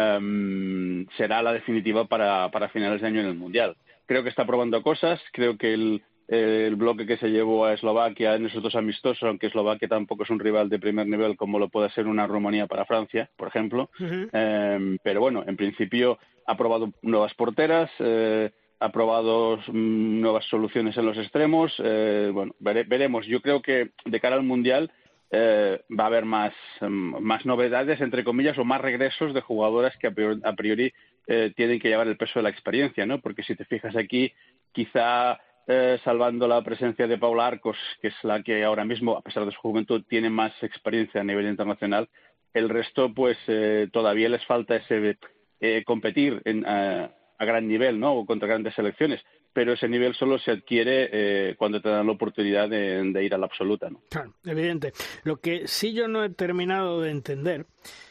um, será la definitiva para, para finales de año en el Mundial. Creo que está probando cosas, creo que el, el bloque que se llevó a Eslovaquia en esos dos amistosos, aunque Eslovaquia tampoco es un rival de primer nivel como lo puede ser una Rumanía para Francia, por ejemplo, uh-huh. eh, pero bueno, en principio ha probado nuevas porteras, eh, ha probado mm, nuevas soluciones en los extremos. Eh, bueno, vere, veremos. Yo creo que de cara al Mundial eh, va a haber más, um, más novedades, entre comillas, o más regresos de jugadoras que a priori, a priori eh, tienen que llevar el peso de la experiencia, ¿no? Porque si te fijas aquí, quizá eh, salvando la presencia de Paula Arcos, que es la que ahora mismo, a pesar de su juventud, tiene más experiencia a nivel internacional, el resto, pues, eh, todavía les falta ese eh, competir en... Uh, a gran nivel, ¿no? O contra grandes selecciones, pero ese nivel solo se adquiere eh, cuando te dan la oportunidad de, de ir a la absoluta, ¿no? Claro, evidente. Lo que sí yo no he terminado de entender,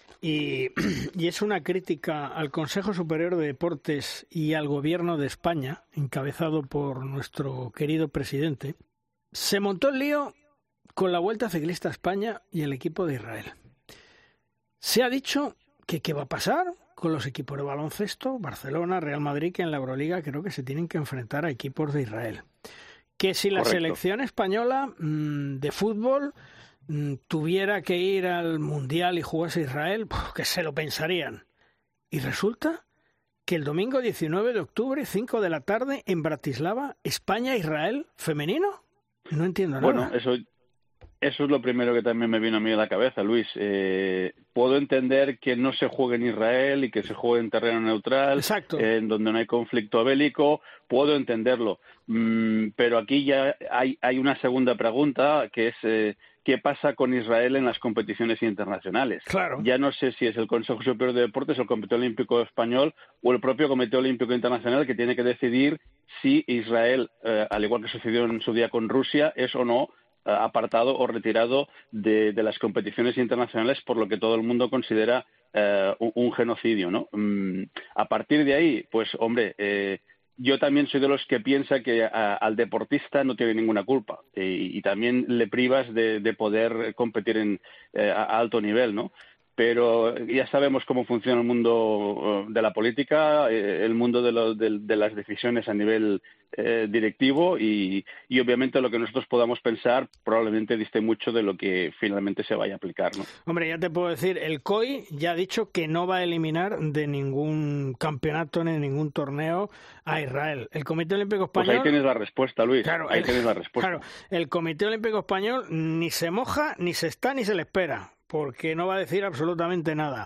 y, y es una crítica al Consejo Superior de Deportes y al Gobierno de España, encabezado por nuestro querido presidente, se montó el lío con la Vuelta Ciclista a España y el equipo de Israel. Se ha dicho que qué va a pasar con los equipos de baloncesto, Barcelona, Real Madrid, que en la Euroliga creo que se tienen que enfrentar a equipos de Israel. Que si la Correcto. Selección española mmm, de fútbol mmm, tuviera que ir al Mundial y jugase a Israel, puf, que se lo pensarían. Y resulta que el domingo diecinueve de octubre, cinco de la tarde, en Bratislava, España-Israel femenino. No entiendo nada. Bueno, eso... Eso es lo primero que también me vino a mí a la cabeza, Luis. Eh, puedo entender que no se juegue en Israel y que se juegue en terreno neutral, Exacto. Eh, en donde no hay conflicto bélico. Puedo entenderlo. Mm, pero aquí ya hay, hay una segunda pregunta, que es eh, ¿qué pasa con Israel en las competiciones internacionales? Claro. Ya no sé si es el Consejo Superior de Deportes, el Comité Olímpico Español o el propio Comité Olímpico Internacional que tiene que decidir si Israel, eh, al igual que sucedió en su día con Rusia, es o no apartado o retirado de, de las competiciones internacionales por lo que todo el mundo considera eh, un, un genocidio, ¿no? Mm, a partir de ahí, pues, hombre, eh, yo también soy de los que piensa que a, al deportista no tiene ninguna culpa y, y también le privas de, de poder competir en, eh, a alto nivel, ¿no? pero ya sabemos cómo funciona el mundo de la política, el mundo de, lo, de, de las decisiones a nivel eh, directivo y, y obviamente lo que nosotros podamos pensar probablemente diste mucho de lo que finalmente se vaya a aplicar, ¿no? Hombre, ya te puedo decir, el C O I ya ha dicho que no va a eliminar de ningún campeonato ni de ningún torneo a Israel. El Comité Olímpico Español... Pues ahí tienes la respuesta, Luis. Claro, ahí el, tienes la respuesta. Claro, el Comité Olímpico Español ni se moja, ni se está, ni se le espera, porque no va a decir absolutamente nada.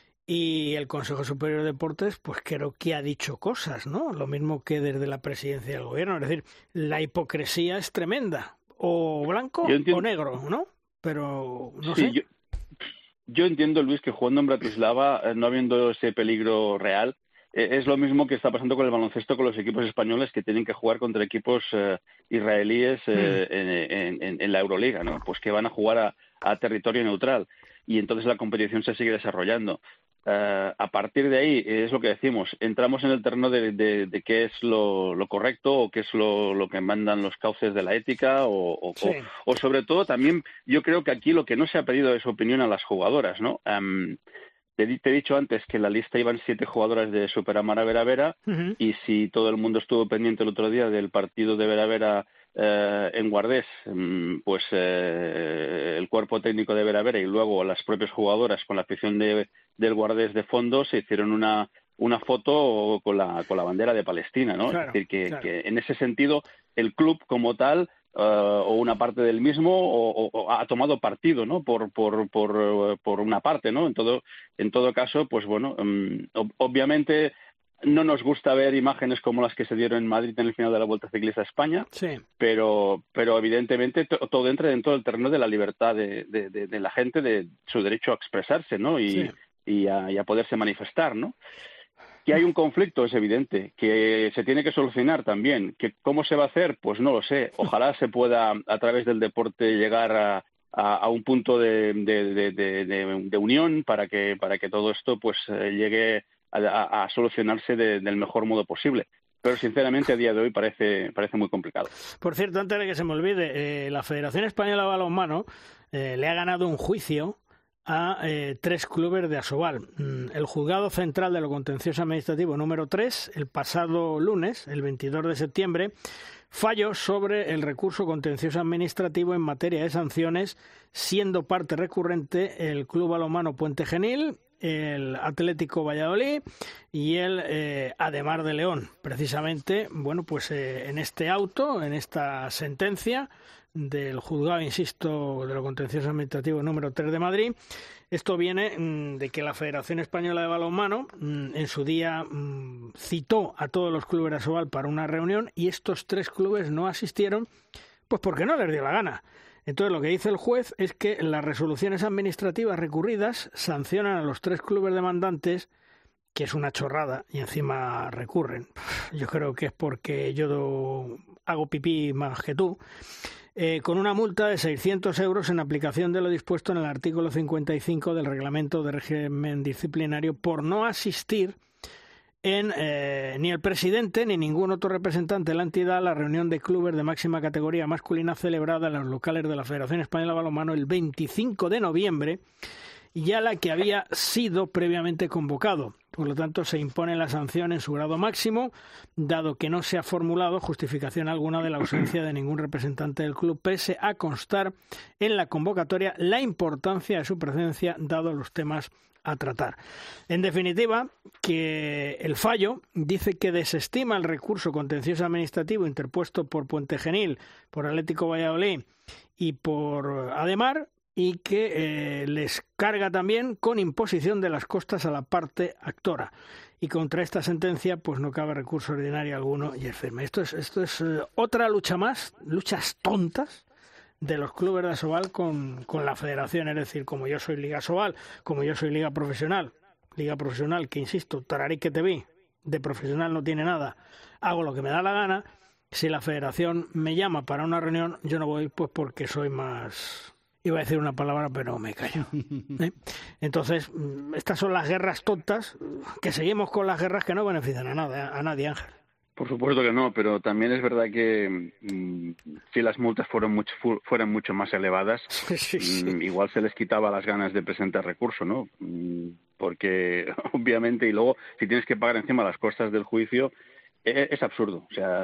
Y el Consejo Superior de Deportes, pues creo que ha dicho cosas, ¿no? Lo mismo que desde la presidencia del gobierno. Es decir, la hipocresía es tremenda. O blanco o negro, ¿no? Pero no sí, sé. Yo, yo entiendo, Luis, que jugando en Bratislava, no habiendo ese peligro real, eh, es lo mismo que está pasando con el baloncesto con los equipos españoles que tienen que jugar contra equipos eh, israelíes eh, mm. en, en, en la Euroliga, ¿no? Pues que van a jugar a, a territorio neutral y entonces la competición se sigue desarrollando. Uh, a partir de ahí, es lo que decimos, entramos en el terreno de, de, de qué es lo, lo correcto o qué es lo, lo que mandan los cauces de la ética o, o, sí. o, o sobre todo también yo creo que aquí lo que no se ha pedido es opinión a las jugadoras, ¿no? Um, te, te he dicho antes que en la lista iban siete jugadoras de Superamara Vera Vera uh-huh. y si todo el mundo estuvo pendiente el otro día del partido de Vera Vera Eh, en Guardés, pues eh, el cuerpo técnico de Vera Vera y luego las propias jugadoras con la afición de, del Guardés de fondo se hicieron una una foto con la con la bandera de Palestina, ¿no? Claro, es decir, que, claro. que en ese sentido el club como tal uh, o una parte del mismo o, o, o ha tomado partido, ¿no? Por por por por una parte, ¿no? En todo en todo caso, pues bueno, um, ob- obviamente no nos gusta ver imágenes como las que se dieron en Madrid en el final de la Vuelta Ciclista a España, sí. pero pero evidentemente to, todo entra dentro del terreno de la libertad de, de, de, de la gente, de su derecho a expresarse, ¿no? Y, sí. y, a, y a poderse manifestar, ¿no? Que hay un conflicto, es evidente, que se tiene que solucionar también. Que ¿cómo se va a hacer? Pues no lo sé. Ojalá se pueda, a través del deporte, llegar a, a, a un punto de, de, de, de, de, de unión para que, para que todo esto pues llegue A, a, a solucionarse de, del mejor modo posible. Pero sinceramente a día de hoy parece parece muy complicado. Por cierto, antes de que se me olvide, eh, la Federación Española de Balonmano eh, le ha ganado un juicio a eh, tres clubes de Asobal. Mm, el Juzgado Central de lo Contencioso Administrativo número tres, el pasado lunes, el veintidós de septiembre, falló sobre el recurso contencioso administrativo en materia de sanciones, siendo parte recurrente el Club Balonmano Puente Genil, el Atlético Valladolid y el eh, Ademar de León. Precisamente, bueno, pues eh, en este auto, en esta sentencia del juzgado, insisto, de lo contencioso administrativo número tres de Madrid, esto viene mmm, de que la Federación Española de Balonmano mmm, en su día mmm, citó a todos los clubes de Asobal para una reunión y estos tres clubes no asistieron, pues porque no les dio la gana. Entonces, lo que dice el juez es que las resoluciones administrativas recurridas sancionan a los tres clubes demandantes, que es una chorrada, y encima recurren. Yo creo que es porque yo hago pipí más que tú, eh, con una multa de seiscientos euros en aplicación de lo dispuesto en el artículo cincuenta y cinco del Reglamento de Régimen Disciplinario por no asistir en eh, ni el presidente ni ningún otro representante de la entidad a la reunión de clubes de máxima categoría masculina celebrada en los locales de la Federación Española de Balonmano el veinticinco de noviembre y a la que había sido previamente convocado. Por lo tanto, se impone la sanción en su grado máximo, dado que no se ha formulado justificación alguna de la ausencia de ningún representante del club, pese a constar en la convocatoria la importancia de su presencia, dado los temas a tratar. En definitiva, que el fallo dice que desestima el recurso contencioso administrativo interpuesto por Puente Genil, por Atlético Valladolid y por Ademar, y que eh, les carga también con imposición de las costas a la parte actora. Y contra esta sentencia pues no cabe recurso ordinario alguno y es firme. Esto es, esto es eh, otra lucha más, luchas tontas de los clubes de Asobal con, con la federación. Es decir, como yo soy Liga Asobal, como yo soy Liga Profesional, Liga Profesional que, insisto, tararí que te vi, de profesional no tiene nada, hago lo que me da la gana. Si la federación me llama para una reunión, yo no voy pues porque soy más... Iba a decir una palabra, pero me callo. ¿Eh? Entonces, estas son las guerras tontas, que seguimos con las guerras que no benefician a, nada, a nadie, Ángel. Por supuesto que no, pero también es verdad que mmm, si las multas fueron mucho, fu fueran mucho más elevadas, sí, sí. Mmm, igual se les quitaba las ganas de presentar recurso, ¿no? Mmm, porque obviamente, y luego si tienes que pagar encima las costas del juicio, es, es absurdo. O sea,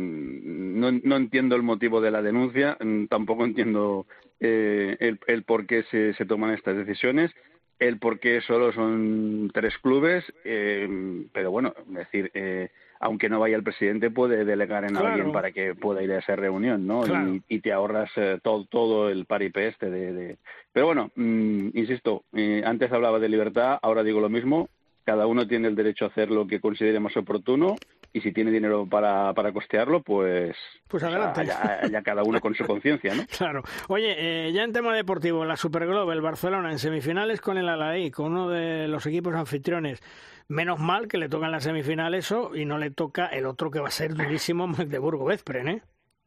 no, no entiendo el motivo de la denuncia, tampoco entiendo eh, el, el por qué se, se toman estas decisiones. El por qué solo son tres clubes, eh, pero bueno, es decir, eh, aunque no vaya el presidente, puede delegar en claro. alguien para que pueda ir a esa reunión, ¿no? Claro. Y, y te ahorras eh, todo, todo el paripé este de, de... Pero bueno, mmm, insisto, eh, antes hablaba de libertad, ahora digo lo mismo. Cada uno tiene el derecho a hacer lo que considere más oportuno y si tiene dinero para, para costearlo, pues, pues adelante. Ya, ya cada uno con su conciencia, ¿no? Claro. Oye, eh, ya en tema deportivo, la Superglobe, el Barcelona en semifinales con el Al-Ahly, con uno de los equipos anfitriones. Menos mal que le toca en la semifinal eso y no le toca el otro que va a ser durísimo, Magdeburgo-Veszprém, ¿eh?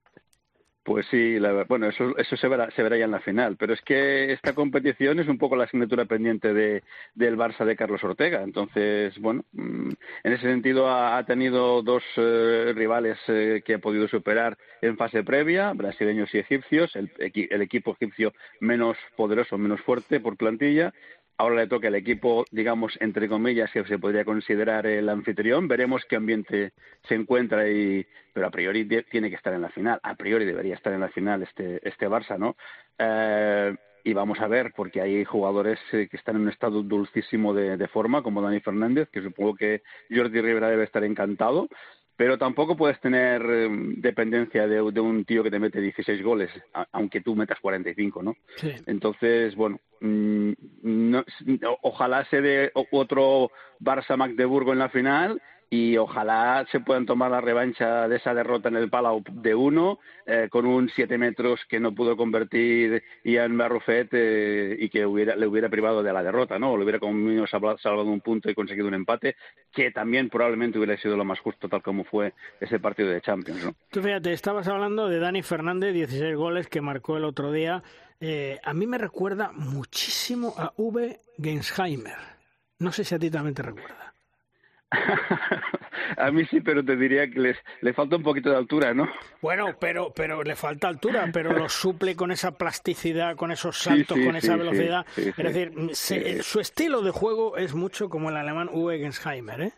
Pues sí, la, bueno, eso, eso se verá, se verá ya en la final, pero es que esta competición es un poco la asignatura pendiente de, del Barça de Carlos Ortega. Entonces, bueno, en ese sentido ha, ha tenido dos eh, rivales eh, que ha podido superar en fase previa, brasileños y egipcios, el, el equipo egipcio menos poderoso, menos fuerte por plantilla. Ahora le toca al equipo, digamos, entre comillas, que se podría considerar el anfitrión. Veremos qué ambiente se encuentra, y pero a priori de, tiene que estar en la final. A priori debería estar en la final este, este Barça, ¿no? Eh, y vamos a ver, porque hay jugadores eh, que están en un estado dulcísimo de, de forma, como Dani Fernández, que supongo que Jordi Rivera debe estar encantado. Pero tampoco puedes tener eh, dependencia de, de un tío que te mete dieciséis goles, a, aunque tú metas cuarenta y cinco, ¿no? Sí. Entonces, bueno, mmm, no, ojalá se dé otro Barça-Magdeburgo en la final y ojalá se puedan tomar la revancha de esa derrota en el Palau de uno, eh, con un siete metros que no pudo convertir Ian Barrufet eh, y que hubiera, le hubiera privado de la derrota, ¿no? O le hubiera como salvado, salvado un punto y conseguido un empate, que también probablemente hubiera sido lo más justo, tal como fue ese partido de Champions, ¿no? Tú fíjate, estabas hablando de Dani Fernández, dieciséis goles que marcó el otro día. Eh, a mí me recuerda muchísimo a Uwe Gensheimer. No sé si a ti también te recuerda. A mí sí, pero te diría que les, le falta un poquito de altura, ¿no? Bueno, pero pero le falta altura, pero lo suple con esa plasticidad, con esos saltos, sí, sí, con esa sí, velocidad. Sí, sí, es decir, sí, se, sí. su estilo de juego es mucho como el alemán Uwe Gensheimer, ¿eh?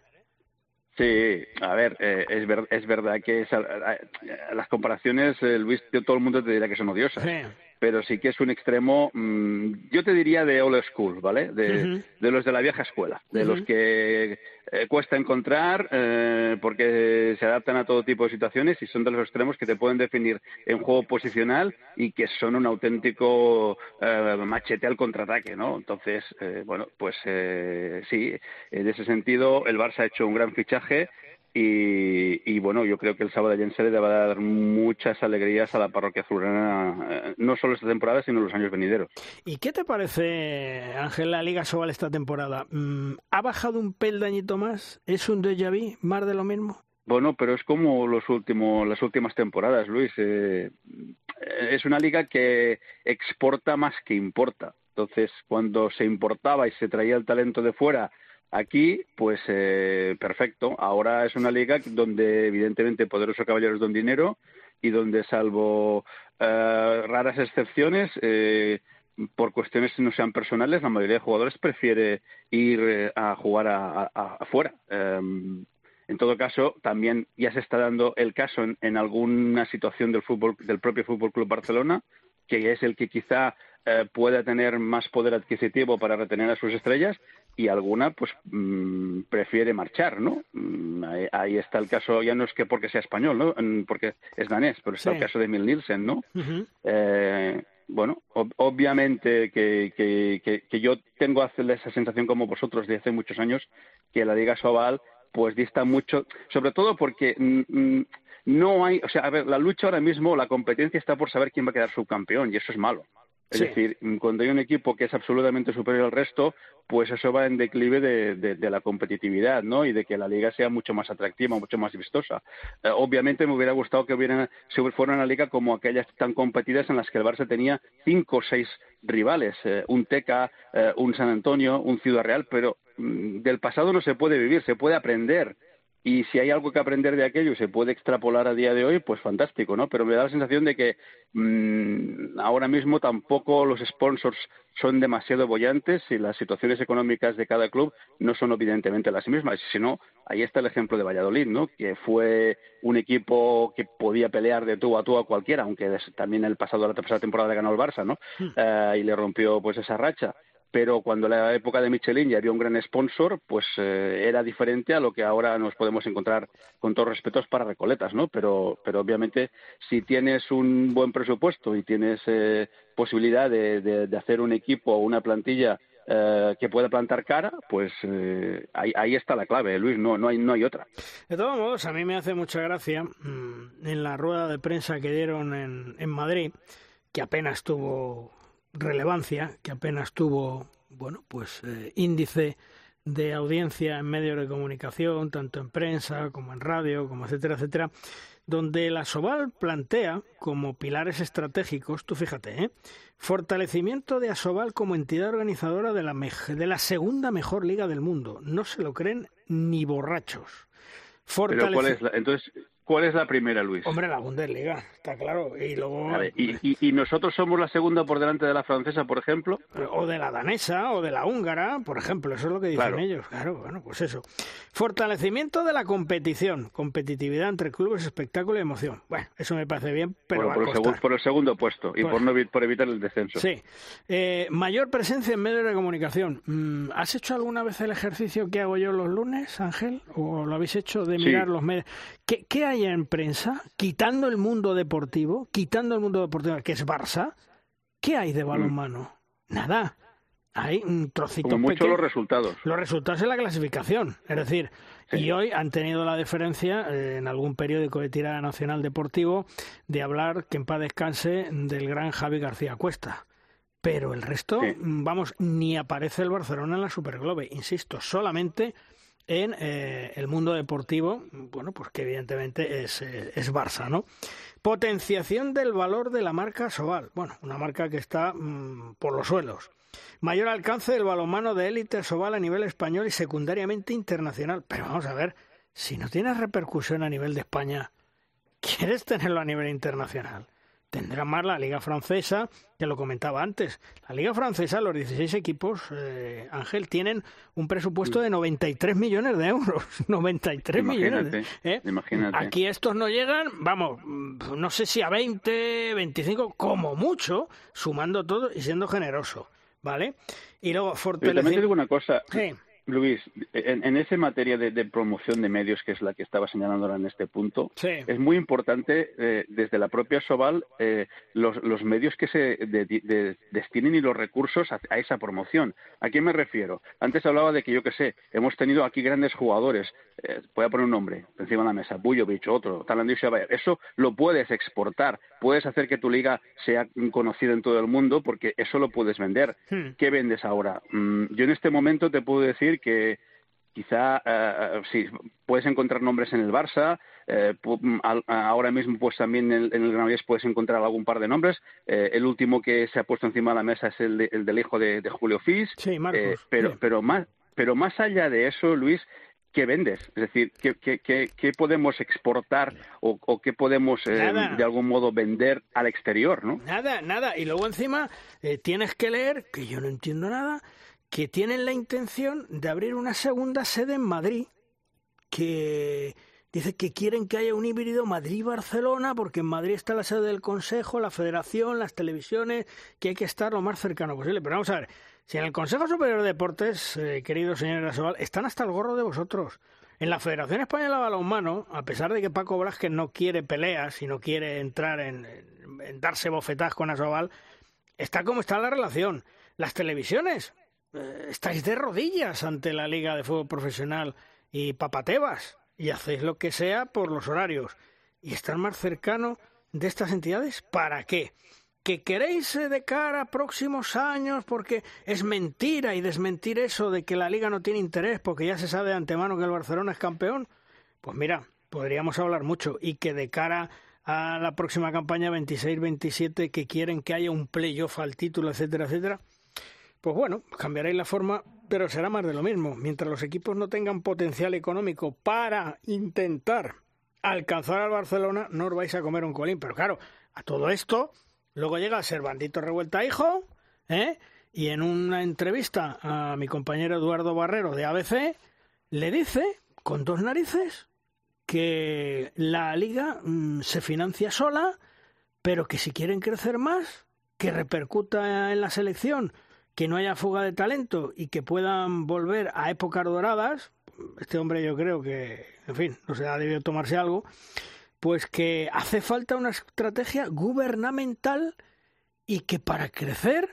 Sí, a ver, eh, es, ver, es verdad que es, las comparaciones, eh, Luis, todo el mundo te dirá que son odiosas. Sí. Pero sí que es un extremo, mmm, yo te diría de old school, ¿vale? De, uh-huh. de los de la vieja escuela, de uh-huh. los que eh, cuesta encontrar eh, porque se adaptan a todo tipo de situaciones y son de los extremos que te pueden definir en juego posicional y que son un auténtico eh, machete al contraataque, ¿no? Entonces, eh, bueno, pues eh, sí, en ese sentido el Barça ha hecho un gran fichaje. Y, y bueno, yo creo que el sábado de Llense le va a dar muchas alegrías a la parroquia azulgrana, eh, no solo esta temporada, sino los años venideros. ¿Y qué te parece, Ángel, la Liga Sobal esta temporada? ¿Ha bajado un peldañito más? ¿Es un déjà vu, más de lo mismo? Bueno, pero es como los últimos, las últimas temporadas, Luis. Eh, es una liga que exporta más que importa. Entonces, cuando se importaba y se traía el talento de fuera, aquí, pues eh, perfecto. Ahora es una liga donde evidentemente poderosos caballeros don dinero y donde, salvo eh, raras excepciones, eh, por cuestiones que no sean personales, la mayoría de jugadores prefiere ir eh, a jugar a, a, afuera. Eh, en todo caso, también ya se está dando el caso en, en alguna situación del fútbol, del propio Fútbol Club Barcelona, que es el que quizá eh, pueda tener más poder adquisitivo para retener a sus estrellas, y alguna pues mmm, prefiere marchar, ¿no? Ahí, ahí está el caso, ya no es que porque sea español, ¿no? Porque es danés, pero está sí. el caso de Emil Nielsen, ¿no? Uh-huh. Eh, bueno, ob- obviamente que, que, que, que yo tengo esa sensación como vosotros de hace muchos años, que la Liga Sobal pues dista mucho, sobre todo porque mmm, no hay, o sea, a ver, la lucha ahora mismo, la competencia está por saber quién va a quedar subcampeón, y eso es malo. Es sí. decir, cuando hay un equipo que es absolutamente superior al resto, pues eso va en declive de, de, de la competitividad, ¿no? Y de que la liga sea mucho más atractiva, mucho más vistosa. Eh, obviamente me hubiera gustado que hubieran, si fuera una liga como aquellas tan competidas en las que el Barça tenía cinco o seis rivales, eh, un Teca, eh, un San Antonio, un Ciudad Real, pero mmm, del pasado no se puede vivir, se puede aprender. y si hay algo que aprender de aquello y se puede extrapolar a día de hoy, pues fantástico, ¿no? Pero me da la sensación de que mmm, ahora mismo tampoco los sponsors son demasiado bollantes y las situaciones económicas de cada club no son evidentemente las mismas. Si no, ahí está el ejemplo de Valladolid, ¿no? Que fue un equipo que podía pelear de tú a tú a cualquiera, aunque también el pasado, la pasada temporada le ganó el Barça, ¿no? Mm. Uh, y le rompió pues esa racha. Pero cuando en la época de Michelin ya había un gran sponsor, pues eh, era diferente a lo que ahora nos podemos encontrar, con todos respetos, para Recoletas, ¿no? Pero, pero obviamente si tienes un buen presupuesto y tienes eh, posibilidad de, de, de hacer un equipo o una plantilla eh, que pueda plantar cara, pues eh, ahí, ahí está la clave, Luis, no, no, hay, no hay otra. De todos modos, a mí me hace mucha gracia mmm, en la rueda de prensa que dieron en, en Madrid, que apenas tuvo relevancia, que apenas tuvo, bueno, pues eh, índice de audiencia en medios de comunicación, tanto en prensa como en radio, como etcétera, etcétera, donde la Asobal plantea como pilares estratégicos, tú fíjate, ¿eh? fortalecimiento de Asobal como entidad organizadora de la, de la segunda mejor liga del mundo. No se lo creen ni borrachos. Fortalec... Pero ¿cuál es la... Entonces... ¿Cuál es la primera, Luis? Hombre, la Bundesliga, está claro. Y luego... Vale, ¿y, y, ¿Y nosotros somos la segunda por delante de la francesa, por ejemplo? O de la danesa, o de la húngara, por ejemplo. Eso es lo que dicen claro. ellos. Claro, bueno, pues eso. Fortalecimiento de la competición. Competitividad entre clubes, espectáculo y emoción. Bueno, eso me parece bien, pero bueno, va por, a el costar. Segu por el segundo puesto y por, por, no, por evitar el descenso. Sí. Eh, mayor presencia en medios de comunicación. Mm, ¿Has hecho alguna vez el ejercicio que hago yo los lunes, Ángel? ¿O lo habéis hecho de mirar sí. los medios? ¿Qué, ¿Qué hay en prensa? Quitando el mundo deportivo, quitando el mundo deportivo, que es Barça, ¿qué hay de balonmano? Nada. Hay un trocito Como mucho pequeño. los resultados. Los resultados en la clasificación. Es decir, sí. y hoy han tenido la deferencia eh, en algún periódico de tirada nacional deportivo de hablar, que en paz descanse, del gran Javi García Cuesta. Pero el resto, sí. vamos, ni aparece el Barcelona en la Superglobe. Insisto, solamente en eh, el mundo deportivo, bueno, pues que evidentemente es, eh, es Barça, ¿no? Potenciación del valor de la marca Asobal. Bueno, una marca que está mmm, por los suelos. Mayor alcance del balonmano de élite Asobal a nivel español y secundariamente internacional. Pero vamos a ver, si no tienes repercusión a nivel de España, ¿quieres tenerlo a nivel internacional? Tendrá más la Liga Francesa, que lo comentaba antes. La Liga Francesa, los dieciséis equipos, eh, Ángel, tienen un presupuesto de noventa y tres millones de euros. noventa y tres imagínate, millones. ¿eh? Imagínate. Aquí estos no llegan, vamos, no sé si a veinte, veinticinco, como mucho, sumando todo y siendo generoso, ¿vale? Y luego fortalecer... También te digo una cosa... Sí. Luis, en, en esa materia de, de promoción de medios, que es la que estaba señalando ahora en este punto, sí. es muy importante eh, desde la propia Asobal eh, los, los medios que se de, de, destinen y los recursos a, a esa promoción. ¿A qué me refiero? Antes hablaba de que, yo qué sé, hemos tenido aquí grandes jugadores, eh, voy a poner un nombre encima de la mesa, Bujovic, otro, Talandis Shabayar. Eso lo puedes exportar, puedes hacer que tu liga sea conocida en todo el mundo porque eso lo puedes vender. Hmm. ¿Qué vendes ahora? Mm, yo en este momento te puedo decir que quizá uh, sí, puedes encontrar nombres en el Barça, eh, ahora mismo pues también en, en el Granollers puedes encontrar algún par de nombres, eh, el último que se ha puesto encima de la mesa es el, de, el del hijo de, de Julio Fis, sí, Marcos, eh, pero, sí. pero, más, pero más allá de eso, Luis, ¿qué vendes? Es decir, ¿qué, qué, qué, qué podemos exportar o, o qué podemos eh, de algún modo vender al exterior, ¿no? Nada, nada, y luego encima eh, tienes que leer, que yo no entiendo nada, que tienen la intención de abrir una segunda sede en Madrid, que dice que quieren que haya un híbrido Madrid-Barcelona, porque en Madrid está la sede del Consejo, la Federación, las televisiones, que hay que estar lo más cercano posible. Pero vamos a ver, si en el Consejo Superior de Deportes, eh, queridos señores Asobal, están hasta el gorro de vosotros. En la Federación Española de Balonmano, a pesar de que Paco Blázquez no quiere peleas y no quiere entrar en, en, en darse bofetadas con Asobal, está como está la relación. Las televisiones... estáis de rodillas ante la Liga de Fútbol Profesional y papatebas y hacéis lo que sea por los horarios y estar más cercano de estas entidades. ¿Para qué? ¿Que queréis de cara a próximos años porque es mentira y desmentir eso de que la Liga no tiene interés porque ya se sabe de antemano que el Barcelona es campeón? Pues mira, podríamos hablar mucho. Y que de cara a la próxima campaña veintiséis veintisiete que quieren que haya un playoff al título, etcétera, etcétera, pues bueno, cambiaréis la forma, pero será más de lo mismo. Mientras los equipos no tengan potencial económico para intentar alcanzar al Barcelona, no os vais a comer un colín. Pero claro, a todo esto, luego llega el Servandito Revuelta hijo, ¿eh? Y en una entrevista a mi compañero Eduardo Barrero de A B C, le dice, con dos narices, que la Liga mmm, se financia sola, pero que si quieren crecer más, que repercuta en la selección, que no haya fuga de talento y que puedan volver a épocas doradas. Este hombre yo creo que, en fin, no sé, ha debido tomarse algo, pues que hace falta una estrategia gubernamental y que para crecer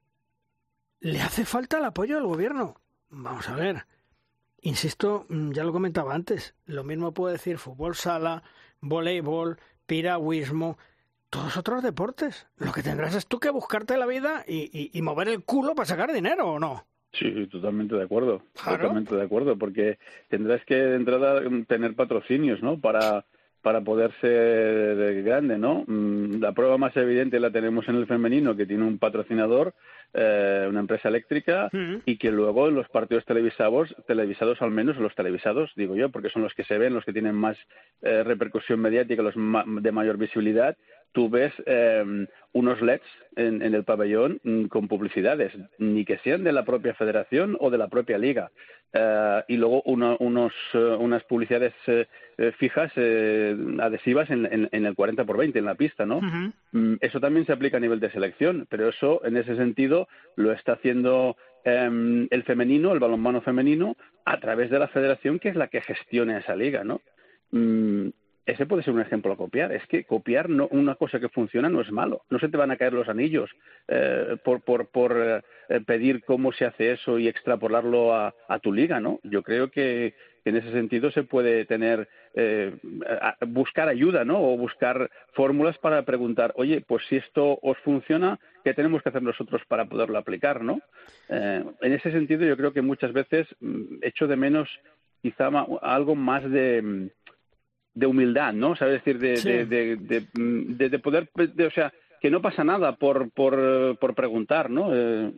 le hace falta el apoyo del gobierno. Vamos a ver, insisto, ya lo comentaba antes, lo mismo puede decir fútbol sala, voleibol, piragüismo, todos otros deportes. Lo que tendrás es tú que buscarte la vida y, y, y mover el culo para sacar dinero, ¿o no? Sí, totalmente de acuerdo, claro. Totalmente de acuerdo, porque tendrás que de entrada tener patrocinios, ¿no? Para para poder ser grande, ¿no? La prueba más evidente la tenemos en el femenino, que tiene un patrocinador, eh, una empresa eléctrica, uh-huh. y que luego en los partidos televisados, televisados al menos, los televisados, digo yo, porque son los que se ven, los que tienen más eh, repercusión mediática, los ma- de mayor visibilidad, tú ves eh, unos L E Ds en, en el pabellón mm, con publicidades, ni que sean de la propia federación o de la propia liga. Uh, y luego uno, unos, uh, unas publicidades uh, uh, fijas, uh, adhesivas en, en, en el cuarenta por veinte en la pista, ¿no? Uh-huh. Um, eso también se aplica a nivel de selección, pero eso, en ese sentido, lo está haciendo um, el femenino, el balonmano femenino, a través de la federación, que es la que gestiona esa liga, ¿no? Um, ese puede ser un ejemplo a copiar. Es que copiar no, una cosa que funciona no es malo. No se te van a caer los anillos eh, por, por, por eh, pedir cómo se hace eso y extrapolarlo a, a tu liga, ¿no? Yo creo que, que en ese sentido se puede tener, eh, a, buscar ayuda, ¿no? O buscar fórmulas para preguntar, oye, pues si esto os funciona, ¿qué tenemos que hacer nosotros para poderlo aplicar, ¿no? Eh, en ese sentido yo creo que muchas veces mm, echo de menos quizá ma, algo más de... de humildad, ¿no? ¿Sabes? Es decir, de, sí. de, de, de, de, de poder, de, o sea, que no pasa nada por por, por preguntar, ¿no? Eh,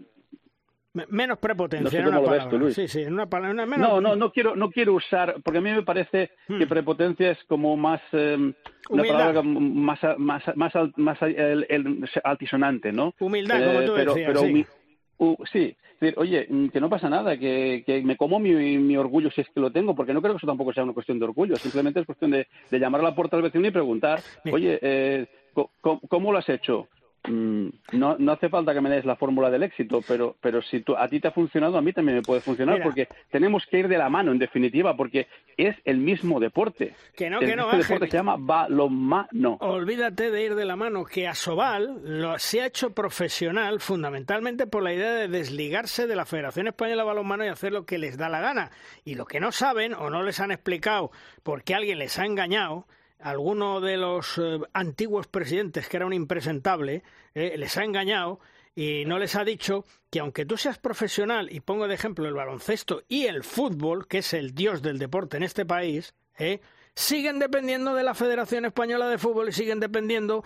menos prepotencia. No sé en cómo una lo palabra. ves tú, Luis. Sí, sí, en una palabra. Una menos... No, no, no quiero, no quiero usar, porque a mí me parece hmm. que prepotencia es como más eh, una palabra más más más más, más el, el altisonante, ¿no? Humildad, eh, como tú pero, decías. Pero sí. Humi- uh, sí. Decir, oye, que no pasa nada, que, que me como mi, mi orgullo si es que lo tengo, porque no creo que eso tampoco sea una cuestión de orgullo, simplemente es cuestión de, de llamar a la puerta al vecino y preguntar, oye, eh, ¿cómo, ¿cómo lo has hecho? Mm, no, no hace falta que me des la fórmula del éxito, pero, pero si tú, a ti te ha funcionado, a mí también me puede funcionar. Mira, porque tenemos que ir de la mano, en definitiva, porque es el mismo deporte. Que no, el, que no, este Ángel. deporte se llama balonmano. Olvídate de ir de la mano, que Asobal lo, se ha hecho profesional fundamentalmente por la idea de desligarse de la Federación Española de Balonmano y hacer lo que les da la gana. Y lo que no saben o no les han explicado porque alguien les ha engañado, alguno de los eh, antiguos presidentes, que era un impresentable, eh, les ha engañado y no les ha dicho que aunque tú seas profesional, y pongo de ejemplo el baloncesto y el fútbol, que es el dios del deporte en este país, eh, siguen dependiendo de la Federación Española de Fútbol y siguen dependiendo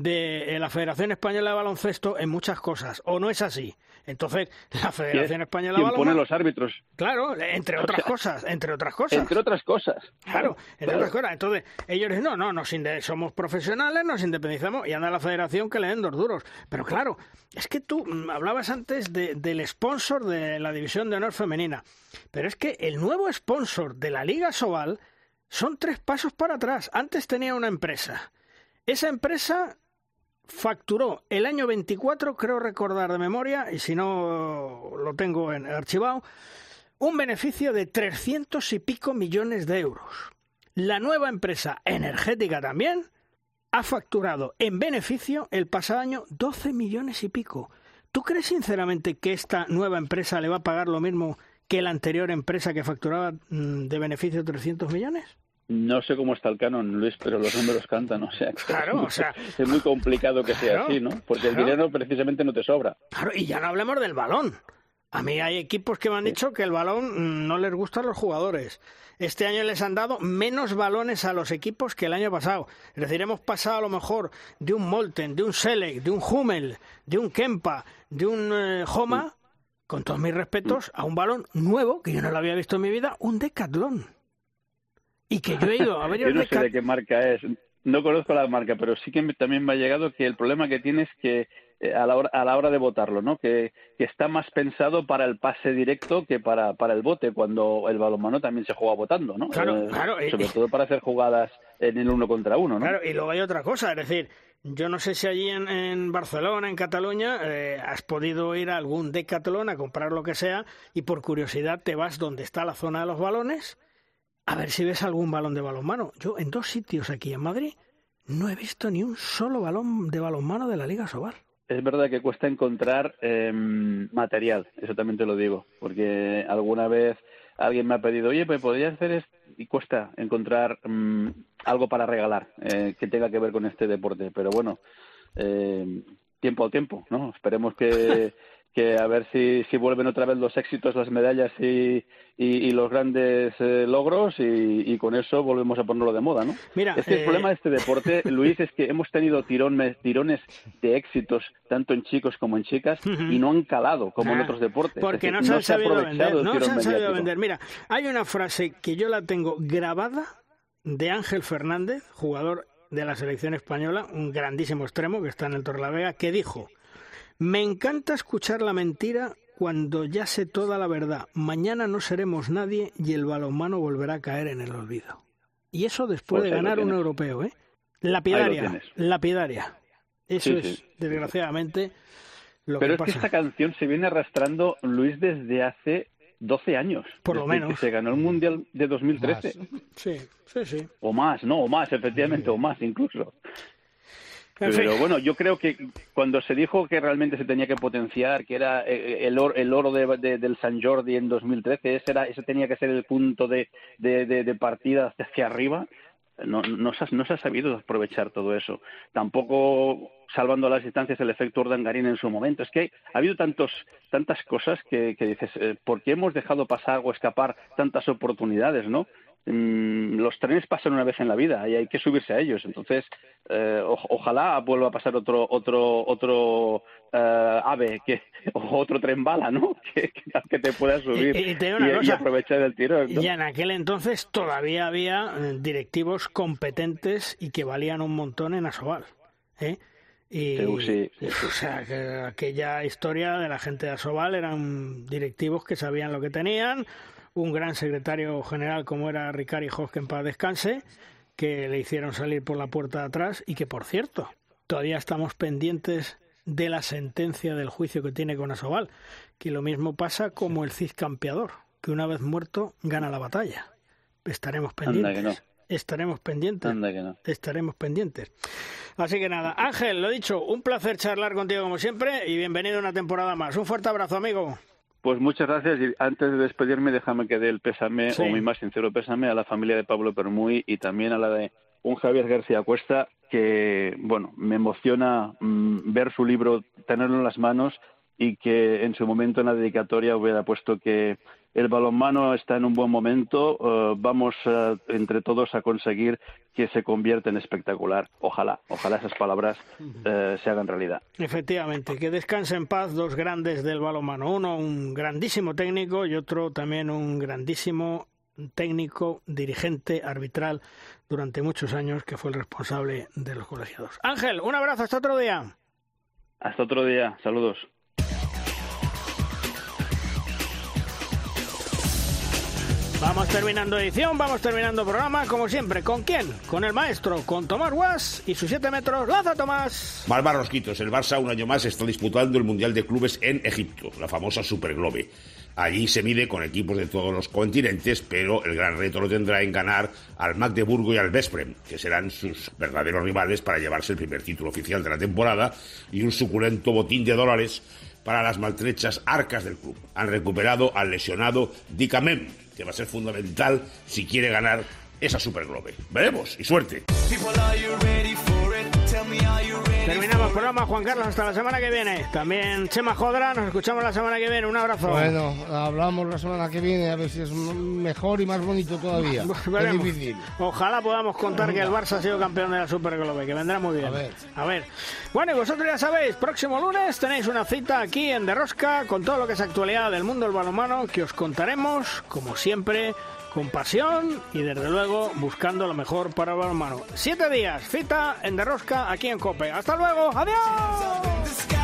de la Federación Española de Baloncesto en muchas cosas, ¿o no es así? Entonces, la Federación Española de Baloncesto... ¿Quién pone los árbitros? Claro, entre otras cosas, entre otras cosas. Entre otras cosas. Claro, entre claro. otras cosas. Entonces, ellos dicen, no, no, nos inde- somos profesionales, nos independizamos y anda la Federación que le den dos duros. Pero claro, es que tú hablabas antes de, del sponsor de la División de Honor Femenina, pero es que el nuevo sponsor de la Liga Asobal son tres pasos para atrás. Antes tenía una empresa. Esa empresa facturó el año veinticuatro, creo recordar de memoria, y si no lo tengo en archivado, un beneficio de trescientos y pico millones de euros. La nueva empresa energética también ha facturado en beneficio el pasado año doce millones y pico. ¿Tú crees sinceramente que esta nueva empresa le va a pagar lo mismo que la anterior empresa que facturaba de beneficio trescientos millones? No sé cómo está el canon, Luis, pero los números cantan, o sea, claro, o sea, es muy complicado que sea claro, así, ¿no? Porque claro. el dinero precisamente no te sobra. Claro, y ya no hablemos del balón. A mí hay equipos que me han dicho que el balón no les gusta a los jugadores. Este año les han dado menos balones a los equipos que el año pasado. Es decir, hemos pasado a lo mejor de un Molten, de un Selec, de un Hummel, de un Kempa, de un eh, Homa, con todos mis respetos, a un balón nuevo, que yo no lo había visto en mi vida, un Decathlon. Y que yo he ido a ver... Yo no sé de qué marca es, no conozco la marca, pero sí que me, también me ha llegado que el problema que tiene es que eh, a, la hora, a la hora de botarlo, ¿no? Que, que está más pensado para el pase directo que para, para el bote, cuando el balonmano también se juega botando, ¿no? Claro, eh, claro. Sobre eh, todo para hacer jugadas en el uno contra uno, ¿no? Claro, y luego hay otra cosa, es decir... Yo no sé si allí en, en Barcelona, en Cataluña, eh, has podido ir a algún Decathlon a comprar lo que sea y por curiosidad te vas donde está la zona de los balones a ver si ves algún balón de balonmano. Yo en dos sitios aquí en Madrid no he visto ni un solo balón de balonmano de la Liga Sobal. Es verdad que cuesta encontrar eh, material, eso también te lo digo, porque alguna vez alguien me ha pedido, oye, pues podrías hacer esto, y cuesta encontrar um, algo para regalar eh, que tenga que ver con este deporte, pero bueno, eh, tiempo al tiempo, ¿no? Esperemos que, que a ver si, si vuelven otra vez los éxitos, las medallas y, y, y los grandes eh, logros y, y con eso volvemos a ponerlo de moda, ¿no? Mira, es que eh... el problema de este deporte, Luis, es que hemos tenido tirones, tirones de éxitos tanto en chicos como en chicas uh-huh. y no han calado como ah, en otros deportes. Porque decir, no se han no sabido se vender, no se han sabido mediático. vender. Mira, hay una frase que yo la tengo grabada de Ángel Fernández, jugador de la selección española, un grandísimo extremo que está en el Torrelavega, que dijo: me encanta escuchar la mentira cuando ya sé toda la verdad. Mañana no seremos nadie y el balonmano volverá a caer en el olvido. Y eso después pues de ganar un europeo, ¿eh? Lapidaria, lapidaria. Eso sí, es, sí, sí. desgraciadamente, lo Pero que es pasa. que esta canción se viene arrastrando, Luis, desde hace doce años. Por lo menos. Que se ganó el Mundial de dos mil trece. Más. Sí, sí, sí. O más, no, o más, efectivamente, o más incluso. En Pero fin. bueno, yo creo que cuando se dijo que realmente se tenía que potenciar, que era el oro, el oro de, de, del Sant Jordi en dos mil trece, ese, era, ese tenía que ser el punto de, de, de, de partida hacia arriba, no, no, se ha, no se ha sabido aprovechar todo eso. Tampoco, salvando las distancias, el efecto Urdangarín en su momento. Es que ha habido tantos, tantas cosas que, que dices, eh, ¿por qué hemos dejado pasar o escapar tantas oportunidades, no? Los trenes pasan una vez en la vida y hay que subirse a ellos. Entonces, eh, o, ojalá vuelva a pasar otro otro otro eh, ave que o otro tren bala, ¿no? Que, que te puedas subir y, y, te y, y aprovechar el tirón, ¿no? Y en aquel entonces todavía había directivos competentes y que valían un montón en Asobal, ¿eh? Y, sí, sí. O sea, que aquella historia de la gente de Asobal eran directivos que sabían lo que tenían. Un gran secretario general como era Ricari Jos, que en paz descanse, que le hicieron salir por la puerta de atrás y que, por cierto, todavía estamos pendientes de la sentencia del juicio que tiene con Asobal, que lo mismo pasa como el Cid Campeador, que una vez muerto gana la batalla. Estaremos pendientes. Anda que no. Estaremos pendientes. Anda que no. Estaremos pendientes. Así que nada, Ángel, lo dicho, un placer charlar contigo como siempre y bienvenido a una temporada más. Un fuerte abrazo, amigo. Pues muchas gracias y antes de despedirme déjame que dé el pésame sí. o mi más sincero pésame a la familia de Pablo Permuy y también a la de un Javier García Cuesta que, bueno, me emociona mmm, ver su libro, tenerlo en las manos y que en su momento en la dedicatoria hubiera puesto que el balonmano está en un buen momento, uh, vamos uh, entre todos a conseguir que se convierta en espectacular. Ojalá, ojalá esas palabras uh, se hagan realidad. Efectivamente, que descanse en paz dos grandes del balonmano. Uno, un grandísimo técnico y otro también un grandísimo técnico, dirigente, arbitral durante muchos años que fue el responsable de los colegiados. Ángel, un abrazo, hasta otro día. Hasta otro día, saludos. Vamos terminando edición, vamos terminando programa, como siempre. ¿Con quién? Con el maestro, con Tomás Guas y sus siete metros. ¡Laza, Tomás! Malva Rosquitos, el Barça un año más está disputando el Mundial de Clubes en Egipto, la famosa Superglobe. Allí se mide con equipos de todos los continentes, pero el gran reto lo tendrá en ganar al Magdeburgo y al Veszprém, que serán sus verdaderos rivales para llevarse el primer título oficial de la temporada y un suculento botín de dólares para las maltrechas arcas del club. Han recuperado al lesionado Dicamem, que va a ser fundamental si quiere ganar esa Superglobe. Veremos, y suerte. People, are you ready for it? Tell me, are you ready? Terminamos el programa, Juan Carlos, hasta la semana que viene. También Chema Jodra, nos escuchamos la semana que viene. Un abrazo. Bueno, hablamos la semana que viene, a ver si es mejor y más bonito todavía. Es difícil. Ojalá podamos contar que el Barça ha sido campeón de la Superglobe, que vendrá muy bien. A ver. A ver. Bueno, y vosotros ya sabéis, próximo lunes tenéis una cita aquí en De Rosca con todo lo que es actualidad del mundo del balonmano, que os contaremos, como siempre, con pasión y desde luego buscando lo mejor para el balonmano. Siete días, cita en De Rosca aquí en COPE. ¡Hasta luego! ¡Adiós!